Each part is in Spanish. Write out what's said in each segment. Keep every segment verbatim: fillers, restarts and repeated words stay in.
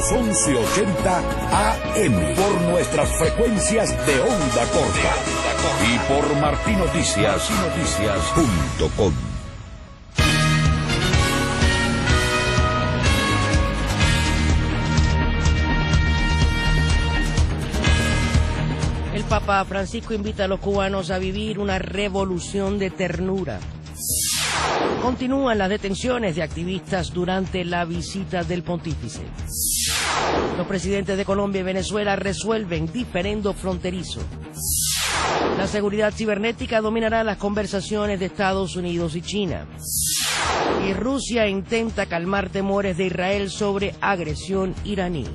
los once ochenta A M por nuestras frecuencias de onda corta y por martín noticias punto com. El Papa Francisco invita a los cubanos a vivir una revolución de ternura. Continúan las detenciones de activistas durante la visita del pontífice. Los presidentes de Colombia y Venezuela resuelven diferendo fronterizo. La seguridad cibernética dominará las conversaciones de Estados Unidos y China. Y Rusia intenta calmar temores de Israel sobre agresión iraní.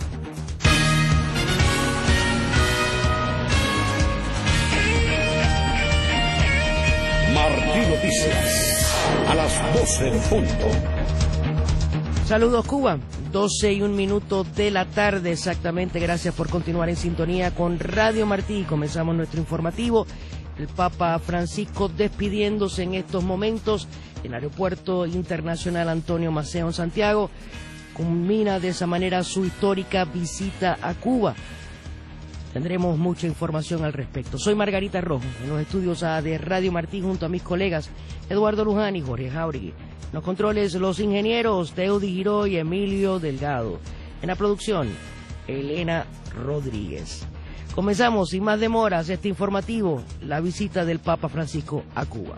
Martín Noticias, a las doce en punto. Saludos Cuba, doce y un minuto de la tarde exactamente. Gracias por continuar en sintonía con Radio Martí. Comenzamos nuestro informativo. El Papa Francisco despidiéndose en estos momentos en el Aeropuerto Internacional Antonio Maceo en Santiago. Culmina de esa manera su histórica visita a Cuba. Tendremos mucha información al respecto. Soy Margarita Rojo, en los estudios A de Radio Martí, junto a mis colegas Eduardo Luján y Jorge Jauregui. En los controles, los ingenieros Teudi Giró y Emilio Delgado. En la producción, Elena Rodríguez. Comenzamos sin más demoras este informativo, la visita del Papa Francisco a Cuba.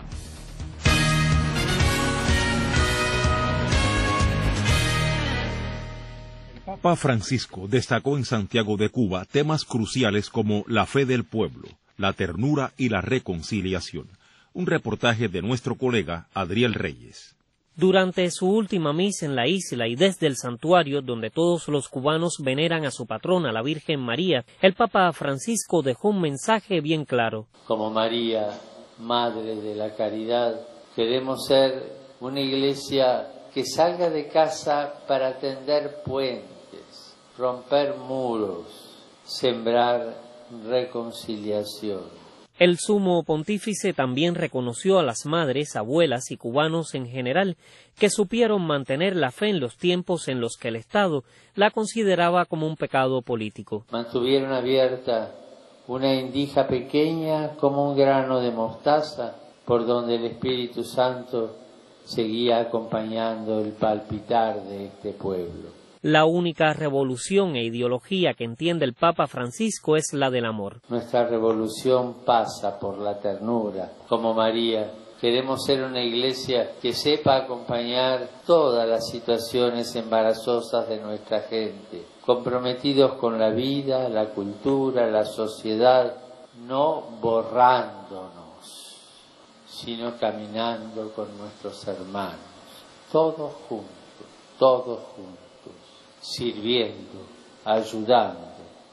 Papa Francisco destacó en Santiago de Cuba temas cruciales como la fe del pueblo, la ternura y la reconciliación. Un reportaje de nuestro colega Adriel Reyes. Durante su última misa en la isla y desde el santuario donde todos los cubanos veneran a su patrona, la Virgen María, el Papa Francisco dejó un mensaje bien claro. Como María, Madre de la Caridad, queremos ser una iglesia que salga de casa para tender puentes, romper muros, sembrar reconciliación. El sumo pontífice también reconoció a las madres, abuelas y cubanos en general que supieron mantener la fe en los tiempos en los que el Estado la consideraba como un pecado político. Mantuvieron abierta una endija pequeña como un grano de mostaza, por donde el Espíritu Santo seguía acompañando el palpitar de este pueblo. La única revolución e ideología que entiende el Papa Francisco es la del amor. Nuestra revolución pasa por la ternura. Como María, queremos ser una iglesia que sepa acompañar todas las situaciones embarazosas de nuestra gente, comprometidos con la vida, la cultura, la sociedad, no borrándonos, sino caminando con nuestros hermanos, todos juntos, todos juntos. Sirviendo, ayudando,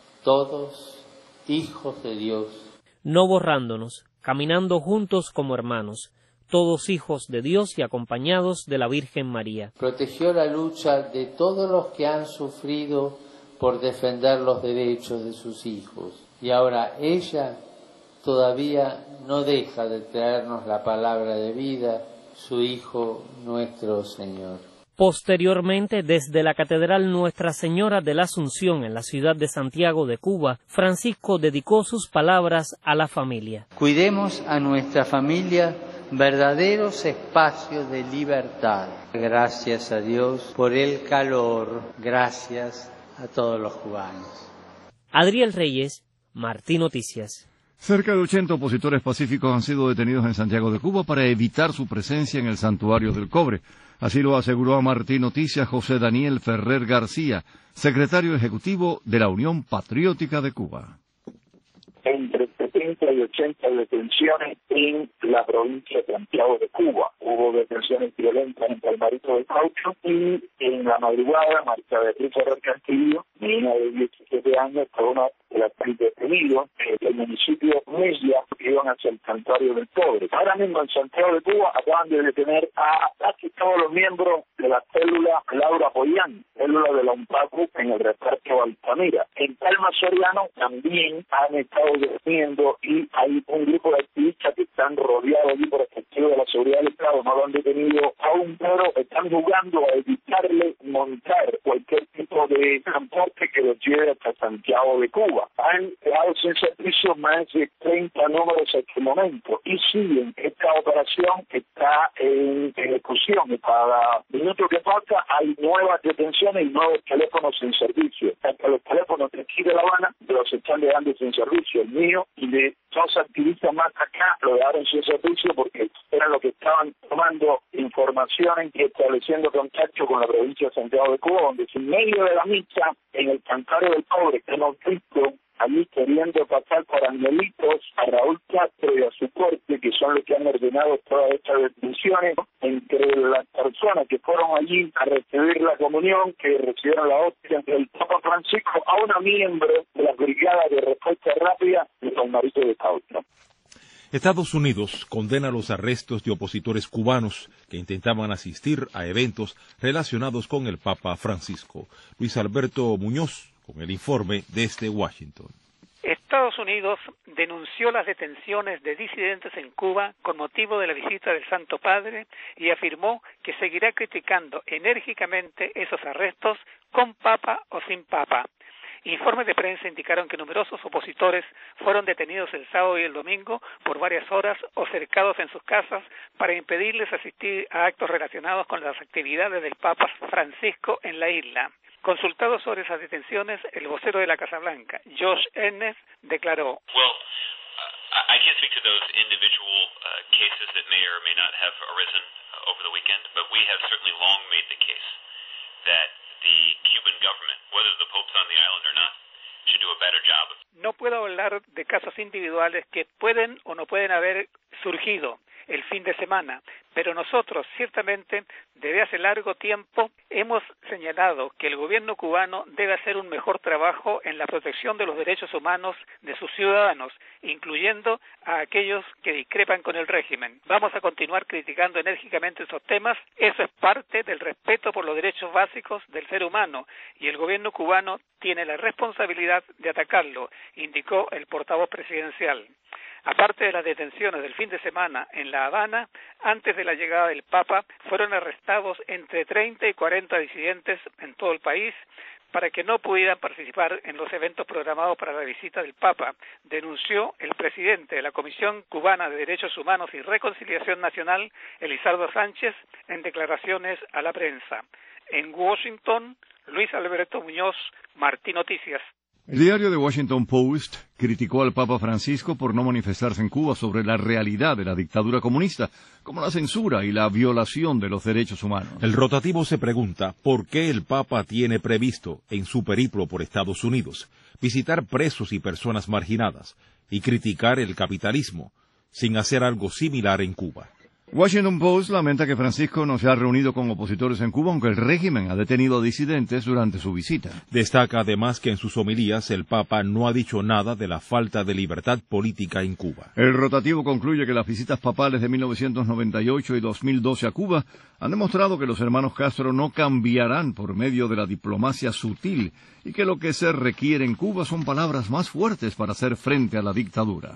todos hijos de Dios. No borrándonos, caminando juntos como hermanos, todos hijos de Dios y acompañados de la Virgen María. Protegió la lucha de todos los que han sufrido por defender los derechos de sus hijos. Y ahora ella todavía no deja de traernos la palabra de vida, su Hijo nuestro Señor. Posteriormente, desde la Catedral Nuestra Señora de la Asunción en la ciudad de Santiago de Cuba, Francisco dedicó sus palabras a la familia. Cuidemos a nuestra familia, verdaderos espacios de libertad. Gracias a Dios por el calor, gracias a todos los cubanos. Adriel Reyes, Martí Noticias. Cerca de ochenta opositores pacíficos han sido detenidos en Santiago de Cuba para evitar su presencia en el Santuario del Cobre. Así lo aseguró a Martí Noticias José Daniel Ferrer García, secretario ejecutivo de la Unión Patriótica de Cuba. Entre setenta y ochenta detenciones en la provincia de Santiago de Cuba. Hubo detenciones violentas en Palmarito del Caucho y en la madrugada, Marta Beatriz Ferrer Castillo, niña de diecisiete años, fue una de las detenidos en el municipio Mella, que iban hacia el Santuario del Cobre. Ahora mismo en Santiago de Cuba acaban de detener a casi todos los miembros de la célula Laura Pollán, célula de la UNPACU en el reparto Altamira. En Palma Soriano también han estado deteniendo y hay un grupo de activistas que están rodeados allí por efectivo de la seguridad del Estado, no lo han detenido aún, pero están jugando a evitarle montar cualquier tipo de de transporte que los lleve hasta Santiago de Cuba. Han dejado sin servicio más de treinta números hasta el momento y siguen. Esta operación está en ejecución. Cada minuto que pasa hay nuevas detenciones y nuevos teléfonos sin servicio. Hasta los teléfonos de aquí de La Habana los están dejando sin servicio. El mío y de dos activistas más acá lo dejaron sin servicio porque eran los que estaban tomando informaciones y estableciendo contacto con la provincia de Santiago de Cuba, donde en medio de la misa, en el Santuario del Cobre, que hemos visto allí queriendo pasar por angelitos a Raúl Castro y a su corte, que son los que han ordenado todas estas detenciones, entre las personas que fueron allí a recibir la comunión, que recibieron la hostia del Papa Francisco, a una miembro de la Brigada de Respuesta Rápida de San Marito de Cauca. Estados Unidos condena los arrestos de opositores cubanos que intentaban asistir a eventos relacionados con el Papa Francisco. Luis Alberto Muñoz, con el informe desde Washington. Estados Unidos denunció las detenciones de disidentes en Cuba con motivo de la visita del Santo Padre y afirmó que seguirá criticando enérgicamente esos arrestos con papa o sin papa. Informes de prensa indicaron que numerosos opositores fueron detenidos el sábado y el domingo por varias horas o cercados en sus casas para impedirles asistir a actos relacionados con las actividades del Papa Francisco en la isla. Consultado sobre esas detenciones, el vocero de la Casa Blanca, Josh Earnest, declaró: Well, uh, I can't speak to those individual uh, cases that may or may not have arisen uh, over the weekend, but we have certainly long made the case that the Cuban government, whether the Pope's on the island or not, should do a better job. No puedo hablar de casos individuales que pueden o no pueden haber surgido el fin de semana, pero nosotros ciertamente desde hace largo tiempo hemos señalado que el gobierno cubano debe hacer un mejor trabajo en la protección de los derechos humanos de sus ciudadanos, incluyendo a aquellos que discrepan con el régimen. Vamos a continuar criticando enérgicamente esos temas. Eso es parte del respeto por los derechos básicos del ser humano y el gobierno cubano tiene la responsabilidad de atacarlo, indicó el portavoz presidencial. Aparte de las detenciones del fin de semana en La Habana, antes de la llegada del Papa, fueron arrestados entre treinta y cuarenta disidentes en todo el país para que no pudieran participar en los eventos programados para la visita del Papa, denunció el presidente de la Comisión Cubana de Derechos Humanos y Reconciliación Nacional, Elizardo Sánchez, en declaraciones a la prensa. En Washington, Luis Alberto Muñoz, Martí Noticias. El diario The Washington Post criticó al Papa Francisco por no manifestarse en Cuba sobre la realidad de la dictadura comunista, como la censura y la violación de los derechos humanos. El rotativo se pregunta por qué el Papa tiene previsto, en su periplo por Estados Unidos, visitar presos y personas marginadas y criticar el capitalismo, sin hacer algo similar en Cuba. Washington Post lamenta que Francisco no se ha reunido con opositores en Cuba, aunque el régimen ha detenido a disidentes durante su visita. Destaca además que en sus homilías el Papa no ha dicho nada de la falta de libertad política en Cuba. El rotativo concluye que las visitas papales de mil novecientos noventa y ocho y dos mil doce a Cuba han demostrado que los hermanos Castro no cambiarán por medio de la diplomacia sutil y que lo que se requiere en Cuba son palabras más fuertes para hacer frente a la dictadura.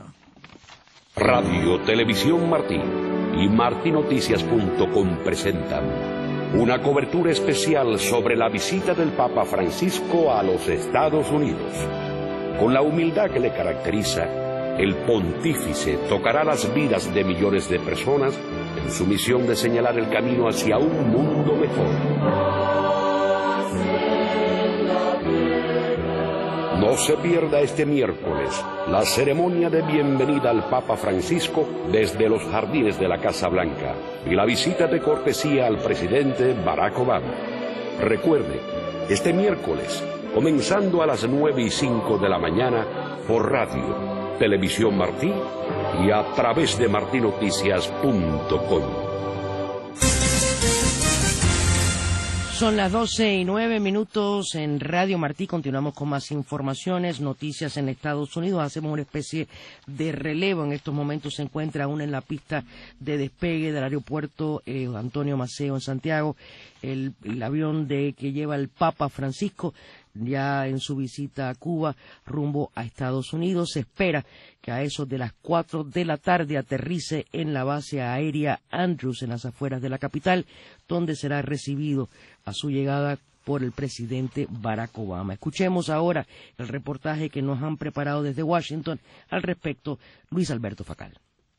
Radio Televisión Martí y martí noticias punto com presentan una cobertura especial sobre la visita del Papa Francisco a los Estados Unidos. Con la humildad que le caracteriza, el pontífice tocará las vidas de millones de personas en su misión de señalar el camino hacia un mundo mejor. No se pierda este miércoles la ceremonia de bienvenida al Papa Francisco desde los jardines de la Casa Blanca y la visita de cortesía al presidente Barack Obama. Recuerde, este miércoles, comenzando a las nueve y cinco de la mañana por Radio, Televisión Martí y a través de martí noticias punto com. Son las doce y nueve minutos en Radio Martí. Continuamos con más informaciones, noticias en Estados Unidos. Hacemos una especie de relevo. En estos momentos se encuentra aún en la pista de despegue del aeropuerto eh, Antonio Maceo en Santiago el, el avión de que lleva el Papa Francisco ya en su visita a Cuba rumbo a Estados Unidos. Se espera que a eso de las cuatro de la tarde aterrice en la base aérea Andrews en las afueras de la capital, donde será recibido a su llegada por el presidente Barack Obama. Escuchemos ahora el reportaje que nos han preparado desde Washington al respecto, Luis Alberto Facal.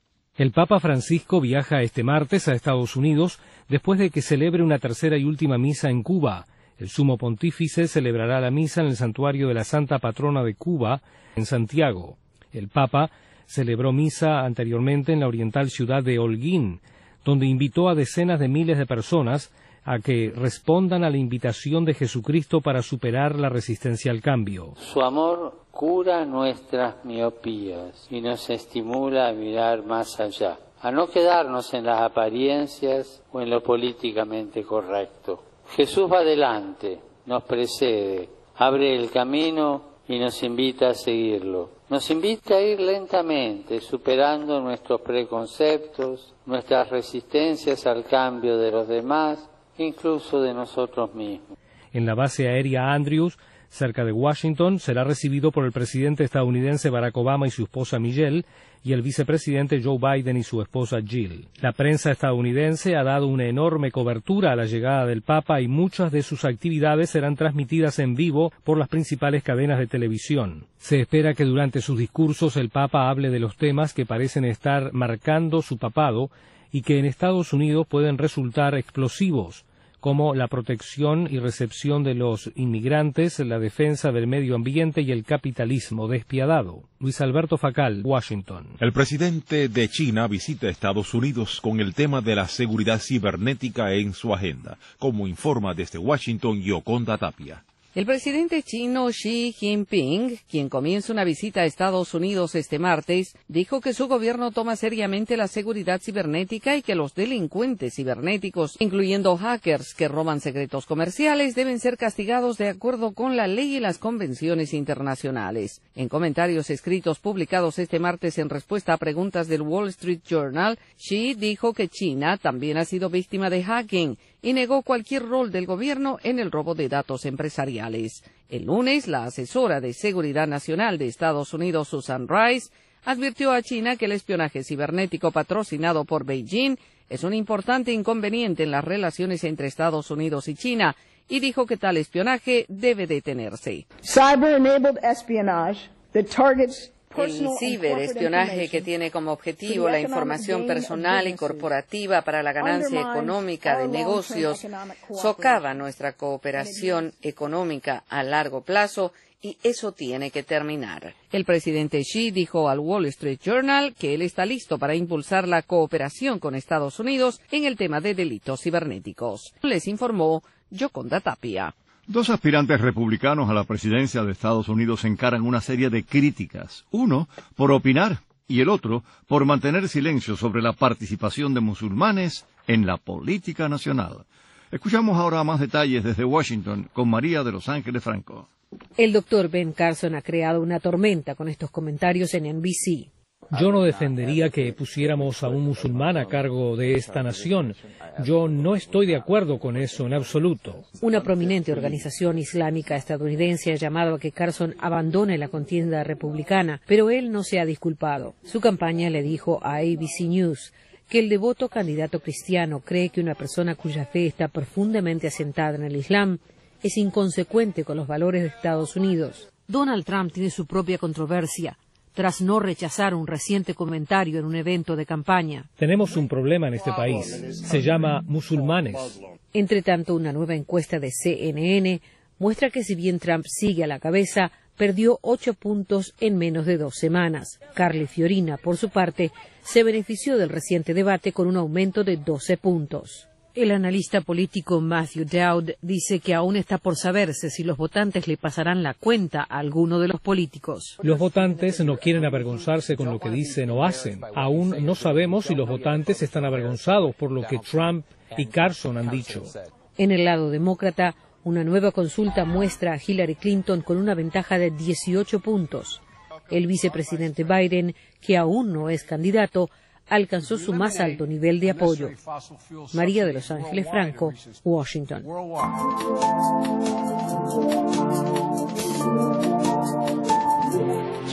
El Papa Francisco viaja este martes a Estados Unidos después de que celebre una tercera y última misa en Cuba. El sumo pontífice celebrará la misa en el santuario de la Santa Patrona de Cuba, en Santiago. El Papa celebró misa anteriormente en la oriental ciudad de Holguín, donde invitó a decenas de miles de personas a que respondan a la invitación de Jesucristo para superar la resistencia al cambio. Su amor cura nuestras miopías y nos estimula a mirar más allá, a no quedarnos en las apariencias o en lo políticamente correcto. Jesús va adelante, nos precede, abre el camino y nos invita a seguirlo. Nos invita a ir lentamente, superando nuestros preconceptos, nuestras resistencias al cambio de los demás, incluso de nosotros mismos. En la base aérea Andrews, cerca de Washington, será recibido por el presidente estadounidense Barack Obama y su esposa Michelle, y el vicepresidente Joe Biden y su esposa Jill. La prensa estadounidense ha dado una enorme cobertura a la llegada del Papa y muchas de sus actividades serán transmitidas en vivo por las principales cadenas de televisión. Se espera que durante sus discursos el Papa hable de los temas que parecen estar marcando su papado y que en Estados Unidos pueden resultar explosivos, como la protección y recepción de los inmigrantes, la defensa del medio ambiente y el capitalismo despiadado. Luis Alberto Facal, Washington. El presidente de China visita Estados Unidos con el tema de la seguridad cibernética en su agenda, como informa desde Washington Yoconda Tapia. El presidente chino Xi Jinping, quien comienza una visita a Estados Unidos este martes, dijo que su gobierno toma seriamente la seguridad cibernética y que los delincuentes cibernéticos, incluyendo hackers que roban secretos comerciales, deben ser castigados de acuerdo con la ley y las convenciones internacionales. En comentarios escritos publicados este martes en respuesta a preguntas del Wall Street Journal, Xi dijo que China también ha sido víctima de hacking y negó cualquier rol del gobierno en el robo de datos empresariales. El lunes, la asesora de Seguridad Nacional de Estados Unidos, Susan Rice, advirtió a China que el espionaje cibernético patrocinado por Beijing es un importante inconveniente en las relaciones entre Estados Unidos y China, y dijo que tal espionaje debe detenerse. Cyber-enabled espionage that targets El ciberespionaje que tiene como objetivo la información personal y corporativa para la ganancia económica de negocios socava nuestra cooperación económica a largo plazo y eso tiene que terminar. El presidente Xi dijo al Wall Street Journal que él está listo para impulsar la cooperación con Estados Unidos en el tema de delitos cibernéticos. Les informó Yoconda Tapia. Dos aspirantes republicanos a la presidencia de Estados Unidos encaran una serie de críticas, uno por opinar y el otro por mantener silencio sobre la participación de musulmanes en la política nacional. Escuchamos ahora más detalles desde Washington con María de Los Ángeles Franco. El doctor Ben Carson ha creado una tormenta con estos comentarios en N B C. Yo no defendería que pusiéramos a un musulmán a cargo de esta nación. Yo no estoy de acuerdo con eso en absoluto. Una prominente organización islámica estadounidense ha llamado a que Carson abandone la contienda republicana, pero él no se ha disculpado. Su campaña le dijo a A B C News que el devoto candidato cristiano cree que una persona cuya fe está profundamente asentada en el Islam es inconsecuente con los valores de Estados Unidos. Donald Trump tiene su propia controversia tras no rechazar un reciente comentario en un evento de campaña. Tenemos un problema en este país. Se llama musulmanes. Entre tanto, una nueva encuesta de C N N muestra que si bien Trump sigue a la cabeza, perdió ocho puntos en menos de dos semanas. Carly Fiorina, por su parte, se benefició del reciente debate con un aumento de doce puntos. El analista político Matthew Dowd dice que aún está por saberse si los votantes le pasarán la cuenta a alguno de los políticos. Los votantes no quieren avergonzarse con lo que dicen o hacen. Aún no sabemos si los votantes están avergonzados por lo que Trump y Carson han dicho. En el lado demócrata, una nueva consulta muestra a Hillary Clinton con una ventaja de dieciocho puntos. El vicepresidente Biden, que aún no es candidato, alcanzó su más alto nivel de apoyo. María de Los Ángeles Franco, Washington. Son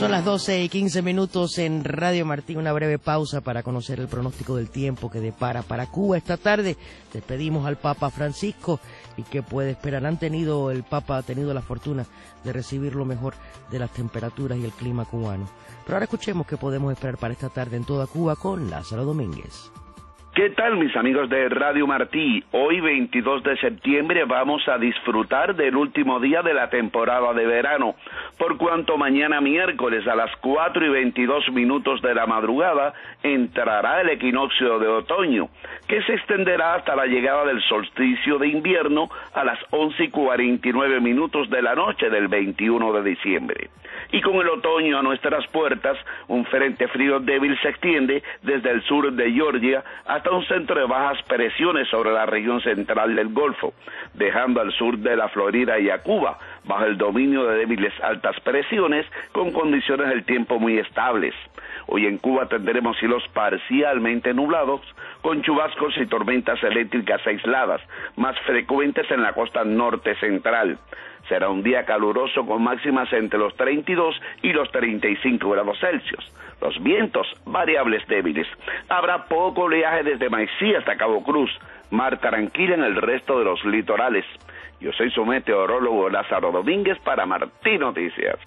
Son las doce y quince minutos en Radio Martí. Una breve pausa para conocer el pronóstico del tiempo que depara para Cuba esta tarde. Despedimos al Papa Francisco y qué puede esperar. Han tenido, el Papa ha tenido la fortuna de recibir lo mejor de las temperaturas y el clima cubano. Pero ahora escuchemos qué podemos esperar para esta tarde en toda Cuba con Lázaro Domínguez. ¿Qué tal, mis amigos de Radio Martí? Hoy, veintidós de septiembre, vamos a disfrutar del último día de la temporada de verano, por cuanto mañana miércoles a las cuatro y veintidós minutos de la madrugada entrará el equinoccio de otoño, que se extenderá hasta la llegada del solsticio de invierno a las once y cuarenta y nueve minutos de la noche del veintiuno de diciembre. Y con el otoño a nuestras puertas, un frente frío débil se extiende desde el sur de Georgia hasta un centro de bajas presiones sobre la región central del Golfo, dejando al sur de la Florida y a Cuba bajo el dominio de débiles altas presiones con condiciones del tiempo muy estables. Hoy en Cuba tendremos cielos parcialmente nublados, con chubascos y tormentas eléctricas aisladas, más frecuentes en la costa norte central. Será un día caluroso con máximas entre los treinta y dos y los treinta y cinco grados Celsius. Los vientos variables débiles. Habrá poco oleaje desde Maicí hasta Cabo Cruz. Mar tranquila en el resto de los litorales. Yo soy su meteorólogo Lázaro Domínguez para Martí Noticias.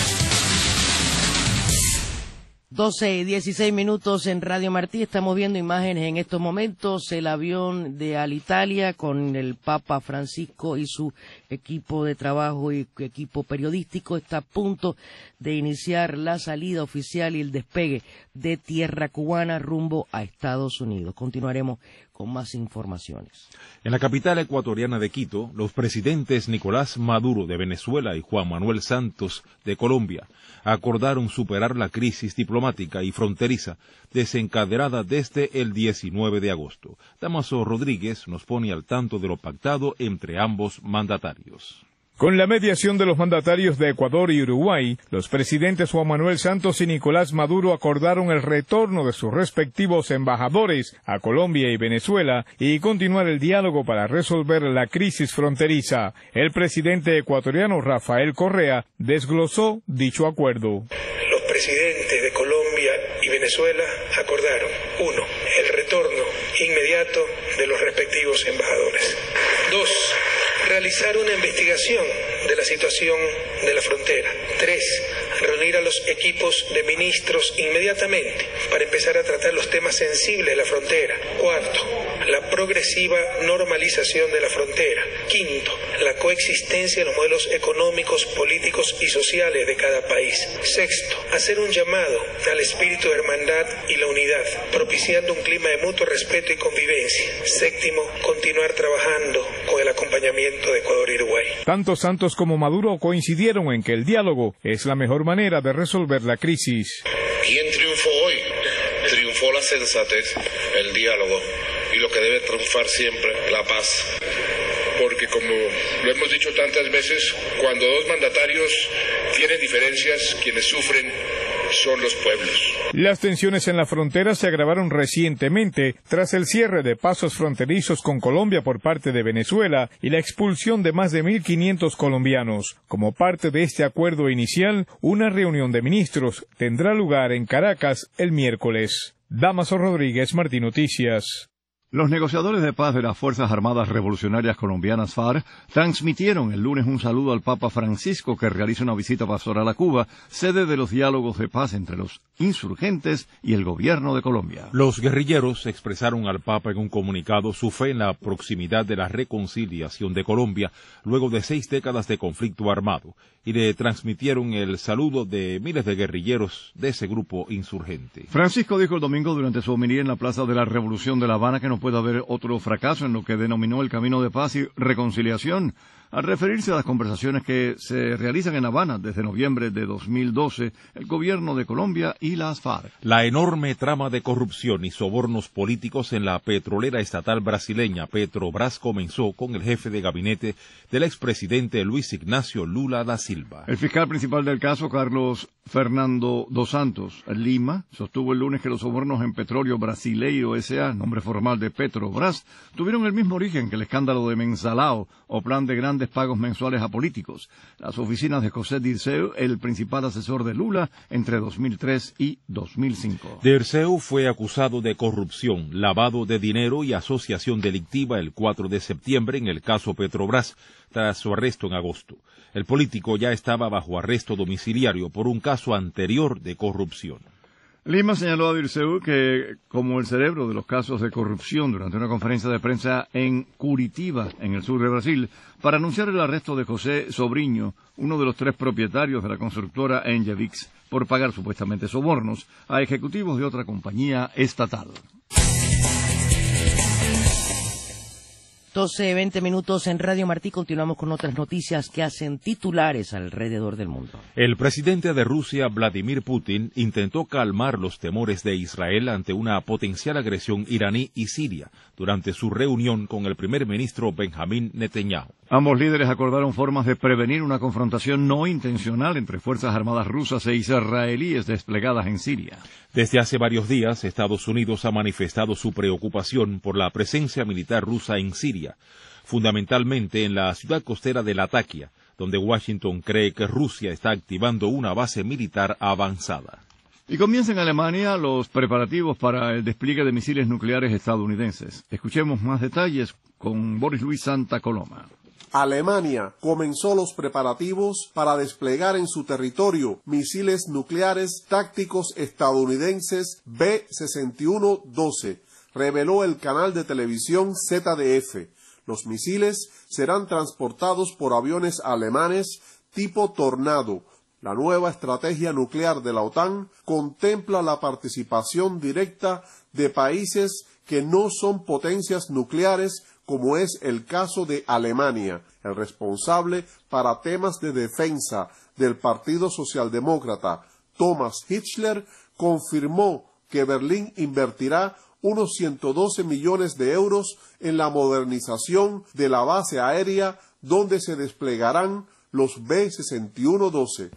doce y dieciséis minutos en Radio Martí. Estamos viendo imágenes en estos momentos. El avión de Alitalia con el Papa Francisco y su equipo de trabajo y equipo periodístico está a punto de iniciar la salida oficial y el despegue de tierra cubana rumbo a Estados Unidos. Continuaremos con más informaciones. En la capital ecuatoriana de Quito, los presidentes Nicolás Maduro de Venezuela y Juan Manuel Santos de Colombia acordaron superar la crisis diplomática y fronteriza desencadenada desde el diecinueve de agosto. Damaso Rodríguez nos pone al tanto de lo pactado entre ambos mandatarios. Con la mediación de los mandatarios de Ecuador y Uruguay, los presidentes Juan Manuel Santos y Nicolás Maduro acordaron el retorno de sus respectivos embajadores a Colombia y Venezuela y continuar el diálogo para resolver la crisis fronteriza. El presidente ecuatoriano Rafael Correa desglosó dicho acuerdo. Los presidentes de Colombia y Venezuela acordaron, uno, el retorno inmediato de los respectivos embajadores. Dos, realizar una investigación de la situación de la frontera. Tres, reunir a los equipos de ministros inmediatamente para empezar a tratar los temas sensibles de la frontera. Cuarto, la progresiva normalización de la frontera. Quinto, la coexistencia de los modelos económicos, políticos y sociales de cada país. Sexto, hacer un llamado al espíritu de hermandad y la unidad, propiciando un clima de mutuo respeto y convivencia. Séptimo, continuar trabajando con el acompañamiento de Ecuador y Uruguay. Tanto Santos como Maduro coincidieron en que el diálogo es la mejor manera de resolver la crisis. ¿Quién triunfó hoy? Triunfó la sensatez, el diálogo y lo que debe triunfar siempre, la paz. Porque como lo hemos dicho tantas veces, cuando dos mandatarios tienen diferencias, quienes sufren son los pueblos. Las tensiones en la frontera se agravaron recientemente tras el cierre de pasos fronterizos con Colombia por parte de Venezuela y la expulsión de más de mil quinientos colombianos. Como parte de este acuerdo inicial, una reunión de ministros tendrá lugar en Caracas el miércoles. Damaso Rodríguez, Martí Noticias. Los negociadores de paz de las Fuerzas Armadas Revolucionarias Colombianas FARC transmitieron el lunes un saludo al Papa Francisco, que realiza una visita pastoral a Cuba, sede de los diálogos de paz entre los insurgentes y el gobierno de Colombia. Los guerrilleros expresaron al Papa en un comunicado su fe en la proximidad de la reconciliación de Colombia luego de seis décadas de conflicto armado y le transmitieron el saludo de miles de guerrilleros de ese grupo insurgente. Francisco dijo el domingo durante su homilía en la Plaza de la Revolución de La Habana que no puede haber otro fracaso en lo que denominó el camino de paz y reconciliación, al referirse a las conversaciones que se realizan en Habana desde noviembre de dos mil doce, el gobierno de Colombia y las FARC. La enorme trama de corrupción y sobornos políticos en la petrolera estatal brasileña Petrobras comenzó con el jefe de gabinete del expresidente Luis Ignacio Lula da Silva. El fiscal principal del caso, Carlos Fernando dos Santos Lima, sostuvo el lunes que los sobornos en Petróleo Brasileiro S A, nombre formal de Petrobras, tuvieron el mismo origen que el escándalo de Mensalao o Plan de Grandes grandes pagos mensuales a políticos. Las oficinas de José Dirceu, el principal asesor de Lula, entre dos mil tres y dos mil cinco. Dirceu fue acusado de corrupción, lavado de dinero y asociación delictiva el cuatro de septiembre en el caso Petrobras, tras su arresto en agosto. El político ya estaba bajo arresto domiciliario por un caso anterior de corrupción. Lima señaló a Dirceu que, como el cerebro de los casos de corrupción, durante una conferencia de prensa en Curitiba, en el sur de Brasil, para anunciar el arresto de José Sobrinho, uno de los tres propietarios de la constructora Engevix, por pagar supuestamente sobornos a ejecutivos de otra compañía estatal. doce veinte minutos en Radio Martí. Continuamos con otras noticias que hacen titulares alrededor del mundo. El presidente de Rusia, Vladimir Putin, intentó calmar los temores de Israel ante una potencial agresión iraní y siria durante su reunión con el primer ministro Benjamín Netanyahu. Ambos líderes acordaron formas de prevenir una confrontación no intencional entre fuerzas armadas rusas e israelíes desplegadas en Siria. Desde hace varios días, Estados Unidos ha manifestado su preocupación por la presencia militar rusa en Siria, fundamentalmente en la ciudad costera de Latakia, donde Washington cree que Rusia está activando una base militar avanzada. Y comienza en Alemania los preparativos para el despliegue de misiles nucleares estadounidenses. Escuchemos más detalles con Boris Luis Santa Coloma. Alemania comenzó los preparativos para desplegar en su territorio misiles nucleares tácticos estadounidenses B sesenta y uno doce, reveló el canal de televisión Z D F. Los misiles serán transportados por aviones alemanes tipo Tornado. La nueva estrategia nuclear de la OTAN contempla la participación directa de países que no son potencias nucleares, como es el caso de Alemania. El responsable para temas de defensa del Partido Socialdemócrata, Thomas Hitzler, confirmó que Berlín invertirá unos ciento doce millones de euros en la modernización de la base aérea donde se desplegarán los B sesenta y uno doce.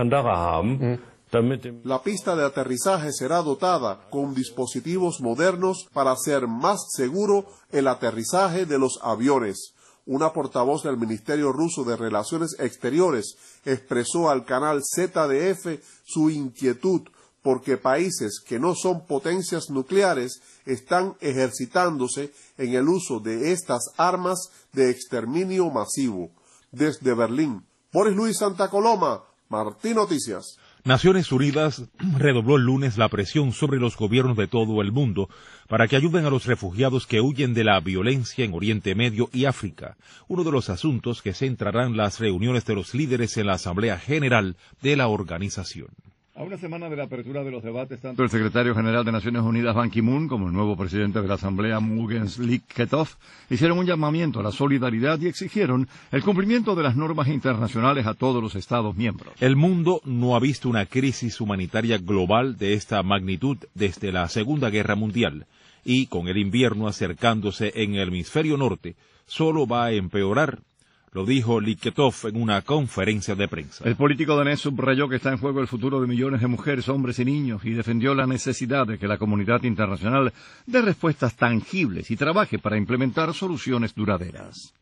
La pista de aterrizaje será dotada con dispositivos modernos para hacer más seguro el aterrizaje de los aviones. Una portavoz del Ministerio Ruso de Relaciones Exteriores expresó al canal Z D F su inquietud porque países que no son potencias nucleares están ejercitándose en el uso de estas armas de exterminio masivo. Desde Berlín, Boris Luis Santa Coloma, Martí Noticias. Naciones Unidas redobló el lunes la presión sobre los gobiernos de todo el mundo para que ayuden a los refugiados que huyen de la violencia en Oriente Medio y África, uno de los asuntos que centrarán las reuniones de los líderes en la Asamblea General de la organización. A una semana de la apertura de los debates, tanto el secretario general de Naciones Unidas, Ban Ki-moon, como el nuevo presidente de la Asamblea, Mugens Liketov, hicieron un llamamiento a la solidaridad y exigieron el cumplimiento de las normas internacionales a todos los Estados miembros. El mundo no ha visto una crisis humanitaria global de esta magnitud desde la Segunda Guerra Mundial, y con el invierno acercándose en el hemisferio norte, solo va a empeorar. Lo dijo Liketov en una conferencia de prensa. El político danés subrayó que está en juego el futuro de millones de mujeres, hombres y niños y defendió la necesidad de que la comunidad internacional dé respuestas tangibles y trabaje para implementar soluciones duraderas.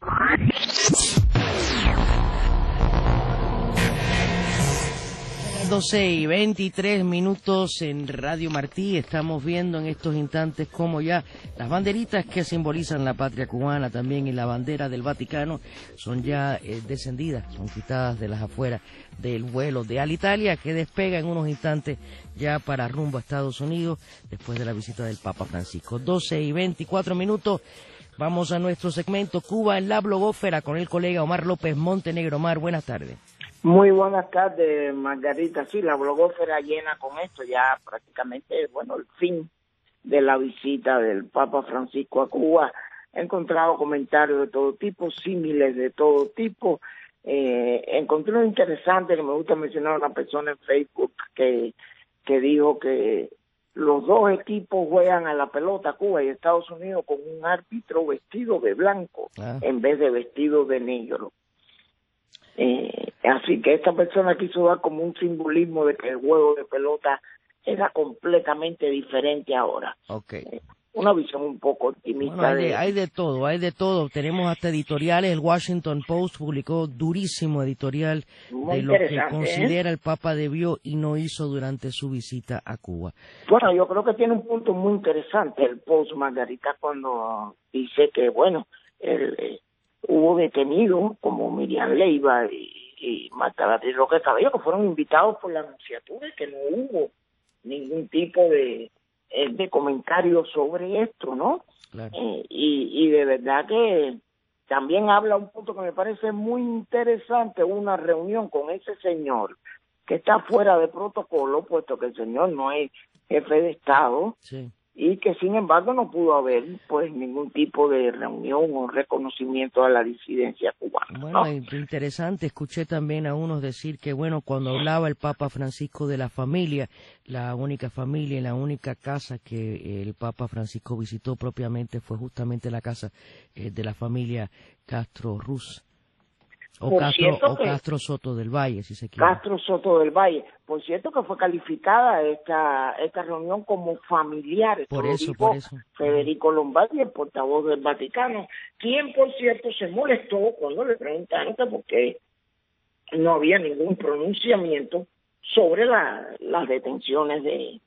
doce y veintitrés minutos en Radio Martí. Estamos viendo en estos instantes cómo ya las banderitas que simbolizan la patria cubana también y la bandera del Vaticano son ya eh, descendidas, son quitadas de las afueras del vuelo de Alitalia, que despega en unos instantes ya para rumbo a Estados Unidos después de la visita del Papa Francisco. doce y veinticuatro minutos. Vamos a nuestro segmento Cuba en la blogósfera con el colega Omar López Montenegro. Omar, buenas tardes. Muy buenas tardes, Margarita. Sí, la blogósfera llena con esto, ya prácticamente, bueno, el fin de la visita del Papa Francisco a Cuba. He encontrado comentarios de todo tipo, símiles de todo tipo. Eh, encontré uno interesante que me gusta mencionar a una persona en Facebook que, que dijo que los dos equipos juegan a la pelota, Cuba y Estados Unidos, con un árbitro vestido de blanco ah. en vez de vestido de negro. Eh, así que esta persona quiso dar como un simbolismo de que el juego de pelota era completamente diferente ahora. Okay. Eh, una visión un poco optimista. Bueno, hay, de, de... hay de todo, hay de todo. Tenemos hasta editoriales. El Washington Post publicó durísimo editorial Muy de lo que interesante, considera ¿eh? el Papa debió y no hizo durante su visita a Cuba. Bueno, yo creo que tiene un punto muy interesante el Post, Margarita, cuando dice que, bueno, el, eh, hubo detenidos como Miriam Leiva y, y Marta Beatriz Roque Cabello, que fueron invitados por la Nunciatura y que no hubo ningún tipo de de comentarios sobre esto, ¿no? Claro. Eh, y, y de verdad que también habla un punto que me parece muy interesante, una reunión con ese señor que está fuera de protocolo, puesto que el señor no es jefe de Estado, sí. Y que sin embargo no pudo haber pues ningún tipo de reunión o reconocimiento a la disidencia cubana. Bueno, ¿no? Interesante, escuché también a unos decir que bueno, cuando hablaba el Papa Francisco de la familia, la única familia y la única casa que el Papa Francisco visitó propiamente fue justamente la casa eh, de la familia Castro-Ruz. O Castro, o Castro Soto del Valle, si se quiere. Castro Soto del Valle. Por cierto que fue calificada esta esta reunión como familiar. Por eso, por eso. Federico Lombardi, el portavoz del Vaticano, quien, por cierto, se molestó cuando le preguntaron que por qué no había ningún pronunciamiento sobre la, las detenciones de...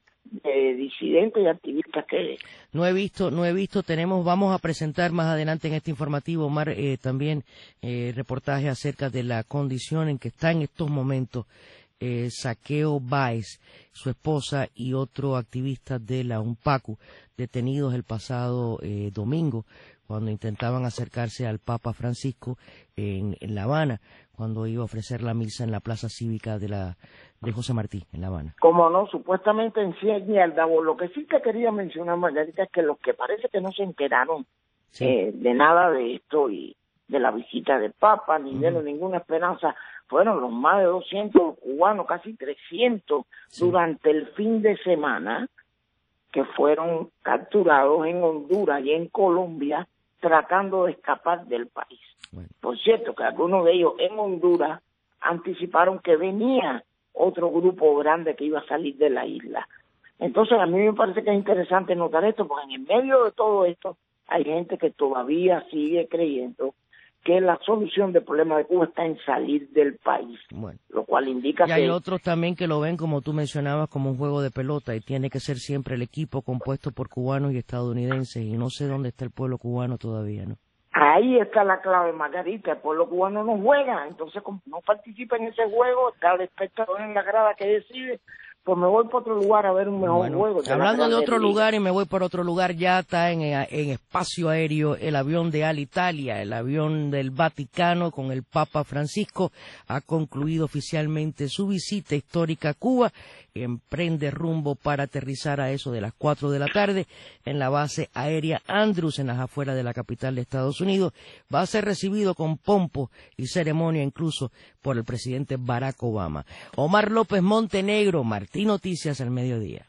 de disidentes y activistas que no he visto no he visto tenemos vamos a presentar más adelante en este informativo, Omar, eh, también eh, reportaje acerca de la condición en que está en estos momentos eh, Saqueo Báez, su esposa y otro activista de la UNPACU, detenidos el pasado eh, domingo cuando intentaban acercarse al Papa Francisco en, en La Habana, cuando iba a ofrecer la misa en la plaza cívica de la de José Martí, en La Habana. Como no, supuestamente en Cien y Aldabo. Lo que sí te quería mencionar, Margarita, es que los que parece que no se enteraron sí. eh, de nada de esto y de la visita del Papa, ni uh-huh. de ninguna esperanza, fueron los más de doscientos cubanos, casi trescientos, sí. durante el fin de semana, que fueron capturados en Honduras y en Colombia, tratando de escapar del país. Bueno. Por cierto, que algunos de ellos en Honduras anticiparon que venía otro grupo grande que iba a salir de la isla. Entonces a mí me parece que es interesante notar esto, porque en el medio de todo esto hay gente que todavía sigue creyendo que la solución del problema de Cuba está en salir del país, bueno. lo cual indica y que... Y hay otros también que lo ven, como tú mencionabas, como un juego de pelota, y tiene que ser siempre el equipo compuesto por cubanos y estadounidenses, y no sé dónde está el pueblo cubano todavía, ¿no? Ahí está la clave, Margarita. El pueblo cubano no juega, entonces como no participa en ese juego, está el espectador en la grada que decide, pues me voy por otro lugar a ver un mejor bueno, juego. De hablando de otro lugar y me voy por otro lugar, ya está en, en espacio aéreo el avión de Alitalia, el avión del Vaticano con el Papa Francisco, ha concluido oficialmente su visita histórica a Cuba, emprende rumbo para aterrizar a eso de las cuatro de la tarde en la base aérea Andrews, en las afueras de la capital de Estados Unidos. Va a ser recibido con pompo y ceremonia incluso por el presidente Barack Obama. Omar López Montenegro, Martín Noticias al mediodía.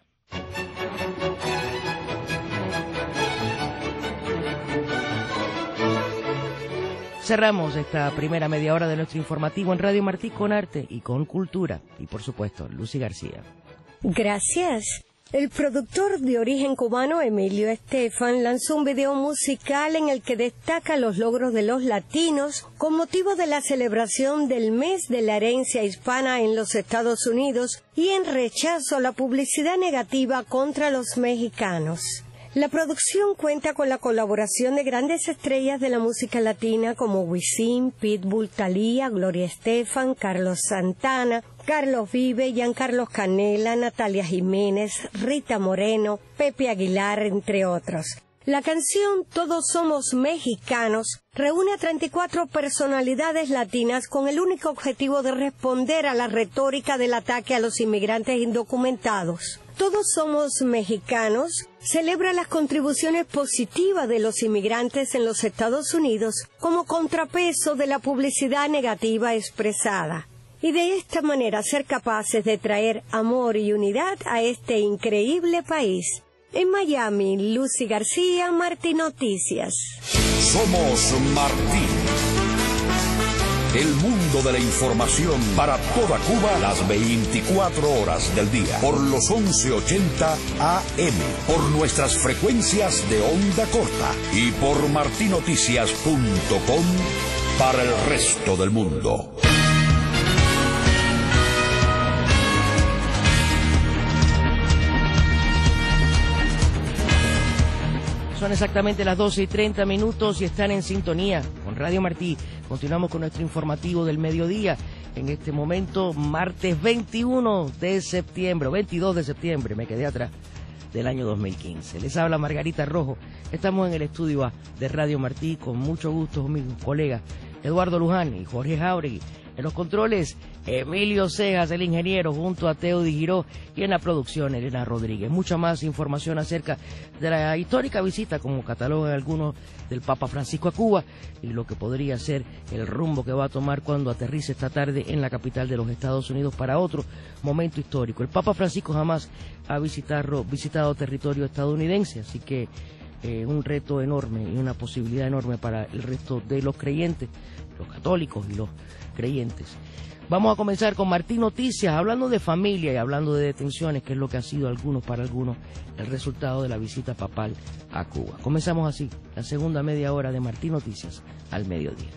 Cerramos esta primera media hora de nuestro informativo en Radio Martí con arte y con cultura. Y por supuesto, Lucy García. Gracias. El productor de origen cubano Emilio Estefan lanzó un video musical en el que destaca los logros de los latinos con motivo de la celebración del mes de la herencia hispana en los Estados Unidos y en rechazo a la publicidad negativa contra los mexicanos. La producción cuenta con la colaboración de grandes estrellas de la música latina como Wisin, Pitbull, Thalía, Gloria Estefan, Carlos Santana, Carlos Vive, Giancarlo Canela, Natalia Jiménez, Rita Moreno, Pepe Aguilar, entre otros. La canción Todos Somos Mexicanos reúne a treinta y cuatro personalidades latinas con el único objetivo de responder a la retórica del ataque a los inmigrantes indocumentados. Todos Somos Mexicanos celebra las contribuciones positivas de los inmigrantes en los Estados Unidos como contrapeso de la publicidad negativa expresada. Y de esta manera ser capaces de traer amor y unidad a este increíble país. En Miami, Lucy García, Martí Noticias. Somos Martí. El mundo de la información para toda Cuba las veinticuatro horas del día. Por los once ochenta A M. Por nuestras frecuencias de onda corta. Y por marti noticias punto com para el resto del mundo. Son exactamente las doce y treinta minutos y están en sintonía con Radio Martí. Continuamos con nuestro informativo del mediodía. En este momento, martes veintiuno de septiembre, o veintidós de septiembre, me quedé atrás, del año dos mil quince. Les habla Margarita Rojo. Estamos en el estudio A de Radio Martí con mucho gusto con mis colegas Eduardo Luján y Jorge Jauregui. En los controles, Emilio Cejas, el ingeniero, junto a Teo Di Giró, y en la producción, Elena Rodríguez. Mucha más información acerca de la histórica visita, como catalogan algunos, del Papa Francisco a Cuba, y lo que podría ser el rumbo que va a tomar cuando aterrice esta tarde en la capital de los Estados Unidos para otro momento histórico. El Papa Francisco jamás ha visitado, visitado territorio estadounidense, así que eh, un reto enorme y una posibilidad enorme para el resto de los creyentes, los católicos y los creyentes. Vamos a comenzar con Martí Noticias, hablando de familia y hablando de detenciones, que es lo que ha sido algunos para algunos el resultado de la visita papal a Cuba. Comenzamos así, la segunda media hora de Martí Noticias al mediodía.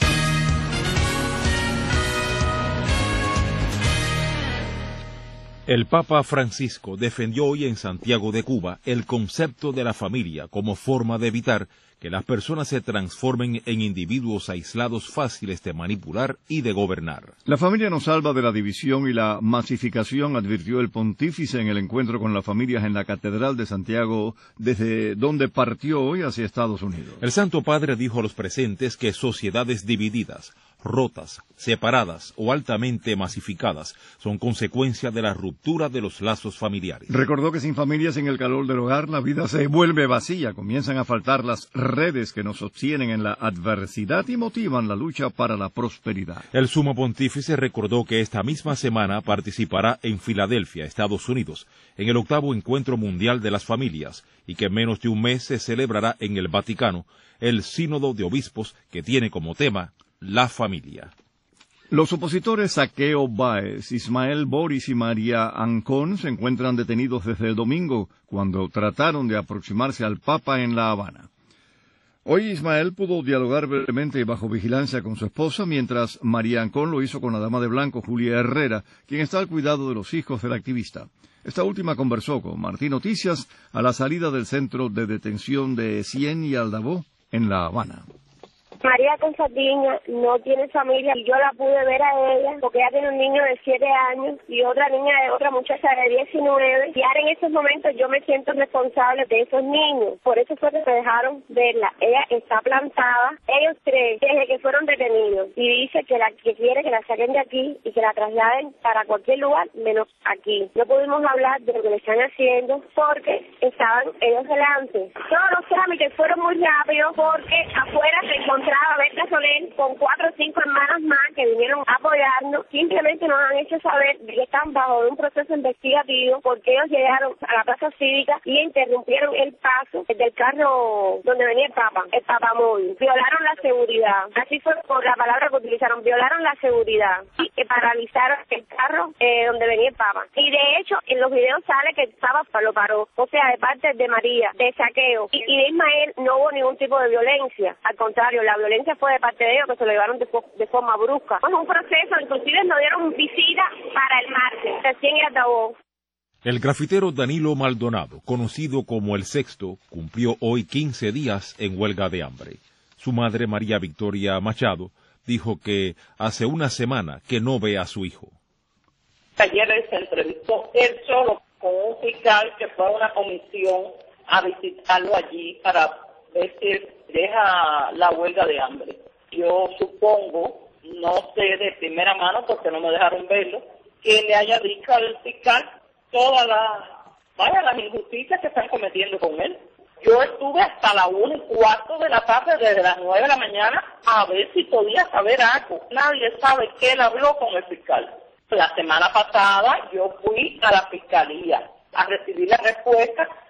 El Papa Francisco defendió hoy en Santiago de Cuba el concepto de la familia como forma de evitar que las personas se transformen en individuos aislados fáciles de manipular y de gobernar. La familia nos salva de la división y la masificación, advirtió el pontífice en el encuentro con las familias en la Catedral de Santiago, desde donde partió hoy hacia Estados Unidos. El Santo Padre dijo a los presentes que sociedades divididas, rotas, separadas o altamente masificadas son consecuencia de la ruptura de los lazos familiares. Recordó que sin familias en el calor del hogar la vida se vuelve vacía, comienzan a faltar las redes que nos sostienen en la adversidad y motivan la lucha para la prosperidad. El sumo pontífice recordó que esta misma semana participará en Filadelfia, Estados Unidos, en el octavo Encuentro Mundial de las Familias, y que en menos de un mes se celebrará en el Vaticano el Sínodo de Obispos, que tiene como tema la familia. Los opositores Saqueo Báez, Ismael Boris y María Ancón se encuentran detenidos desde el domingo, cuando trataron de aproximarse al Papa en La Habana. Hoy Ismael pudo dialogar brevemente y bajo vigilancia con su esposa, mientras María Ancón lo hizo con la dama de blanco, Julia Herrera, quien está al cuidado de los hijos del activista. Esta última conversó con Martí Noticias a la salida del centro de detención de Cien y Aldabó en La Habana. María Constantiña no tiene familia y yo la pude ver a ella porque ella tiene un niño de siete años y otra niña de otra muchacha de diecinueve, y ahora en estos momentos yo me siento responsable de esos niños, por eso fue que se dejaron verla. Ella está plantada, ellos tres, desde que fueron detenidos, y dice que la que quiere que la saquen de aquí y que la trasladen para cualquier lugar menos aquí. No pudimos hablar de lo que le están haciendo porque estaban ellos delante. Todos los trámites fueron muy rápidos porque afuera se encontraron a Berta Soler con cuatro o cinco hermanas más que vinieron a apoyarnos. Simplemente nos han hecho saber que están bajo un proceso investigativo porque ellos llegaron a la plaza cívica y interrumpieron el paso del carro donde venía el Papa, el Papamóvil. Violaron la seguridad. Así fue por la palabra que utilizaron. Violaron la seguridad y paralizaron el carro eh, donde venía el Papa. Y de hecho, en los videos sale que el Papa lo paró. O sea, de parte de María, de Saqueo y, y de Ismael no hubo ningún tipo de violencia. Al contrario, la violencia fue de parte de ellos, que se lo llevaron de, de forma brusca. Bueno, un proceso, inclusive nos dieron visita para el martes, recién en Aldabó. El grafitero Danilo Maldonado, conocido como El Sexto, cumplió hoy quince días en huelga de hambre. Su madre, María Victoria Machado, dijo que hace una semana que no ve a su hijo. Ayer él se entrevistó él solo con un fiscal que fue a una comisión a visitarlo allí para ver si deja la huelga de hambre. Yo supongo, no sé de primera mano porque no me dejaron verlo, que le haya dicho al fiscal todas las, vaya, las injusticias que están cometiendo con él. Yo estuve hasta la una y cuarto de la tarde, desde las nueve de la mañana, a ver si podía saber algo. Nadie sabe que él habló con el fiscal. La semana pasada yo fui a la fiscalía a recibir la respuesta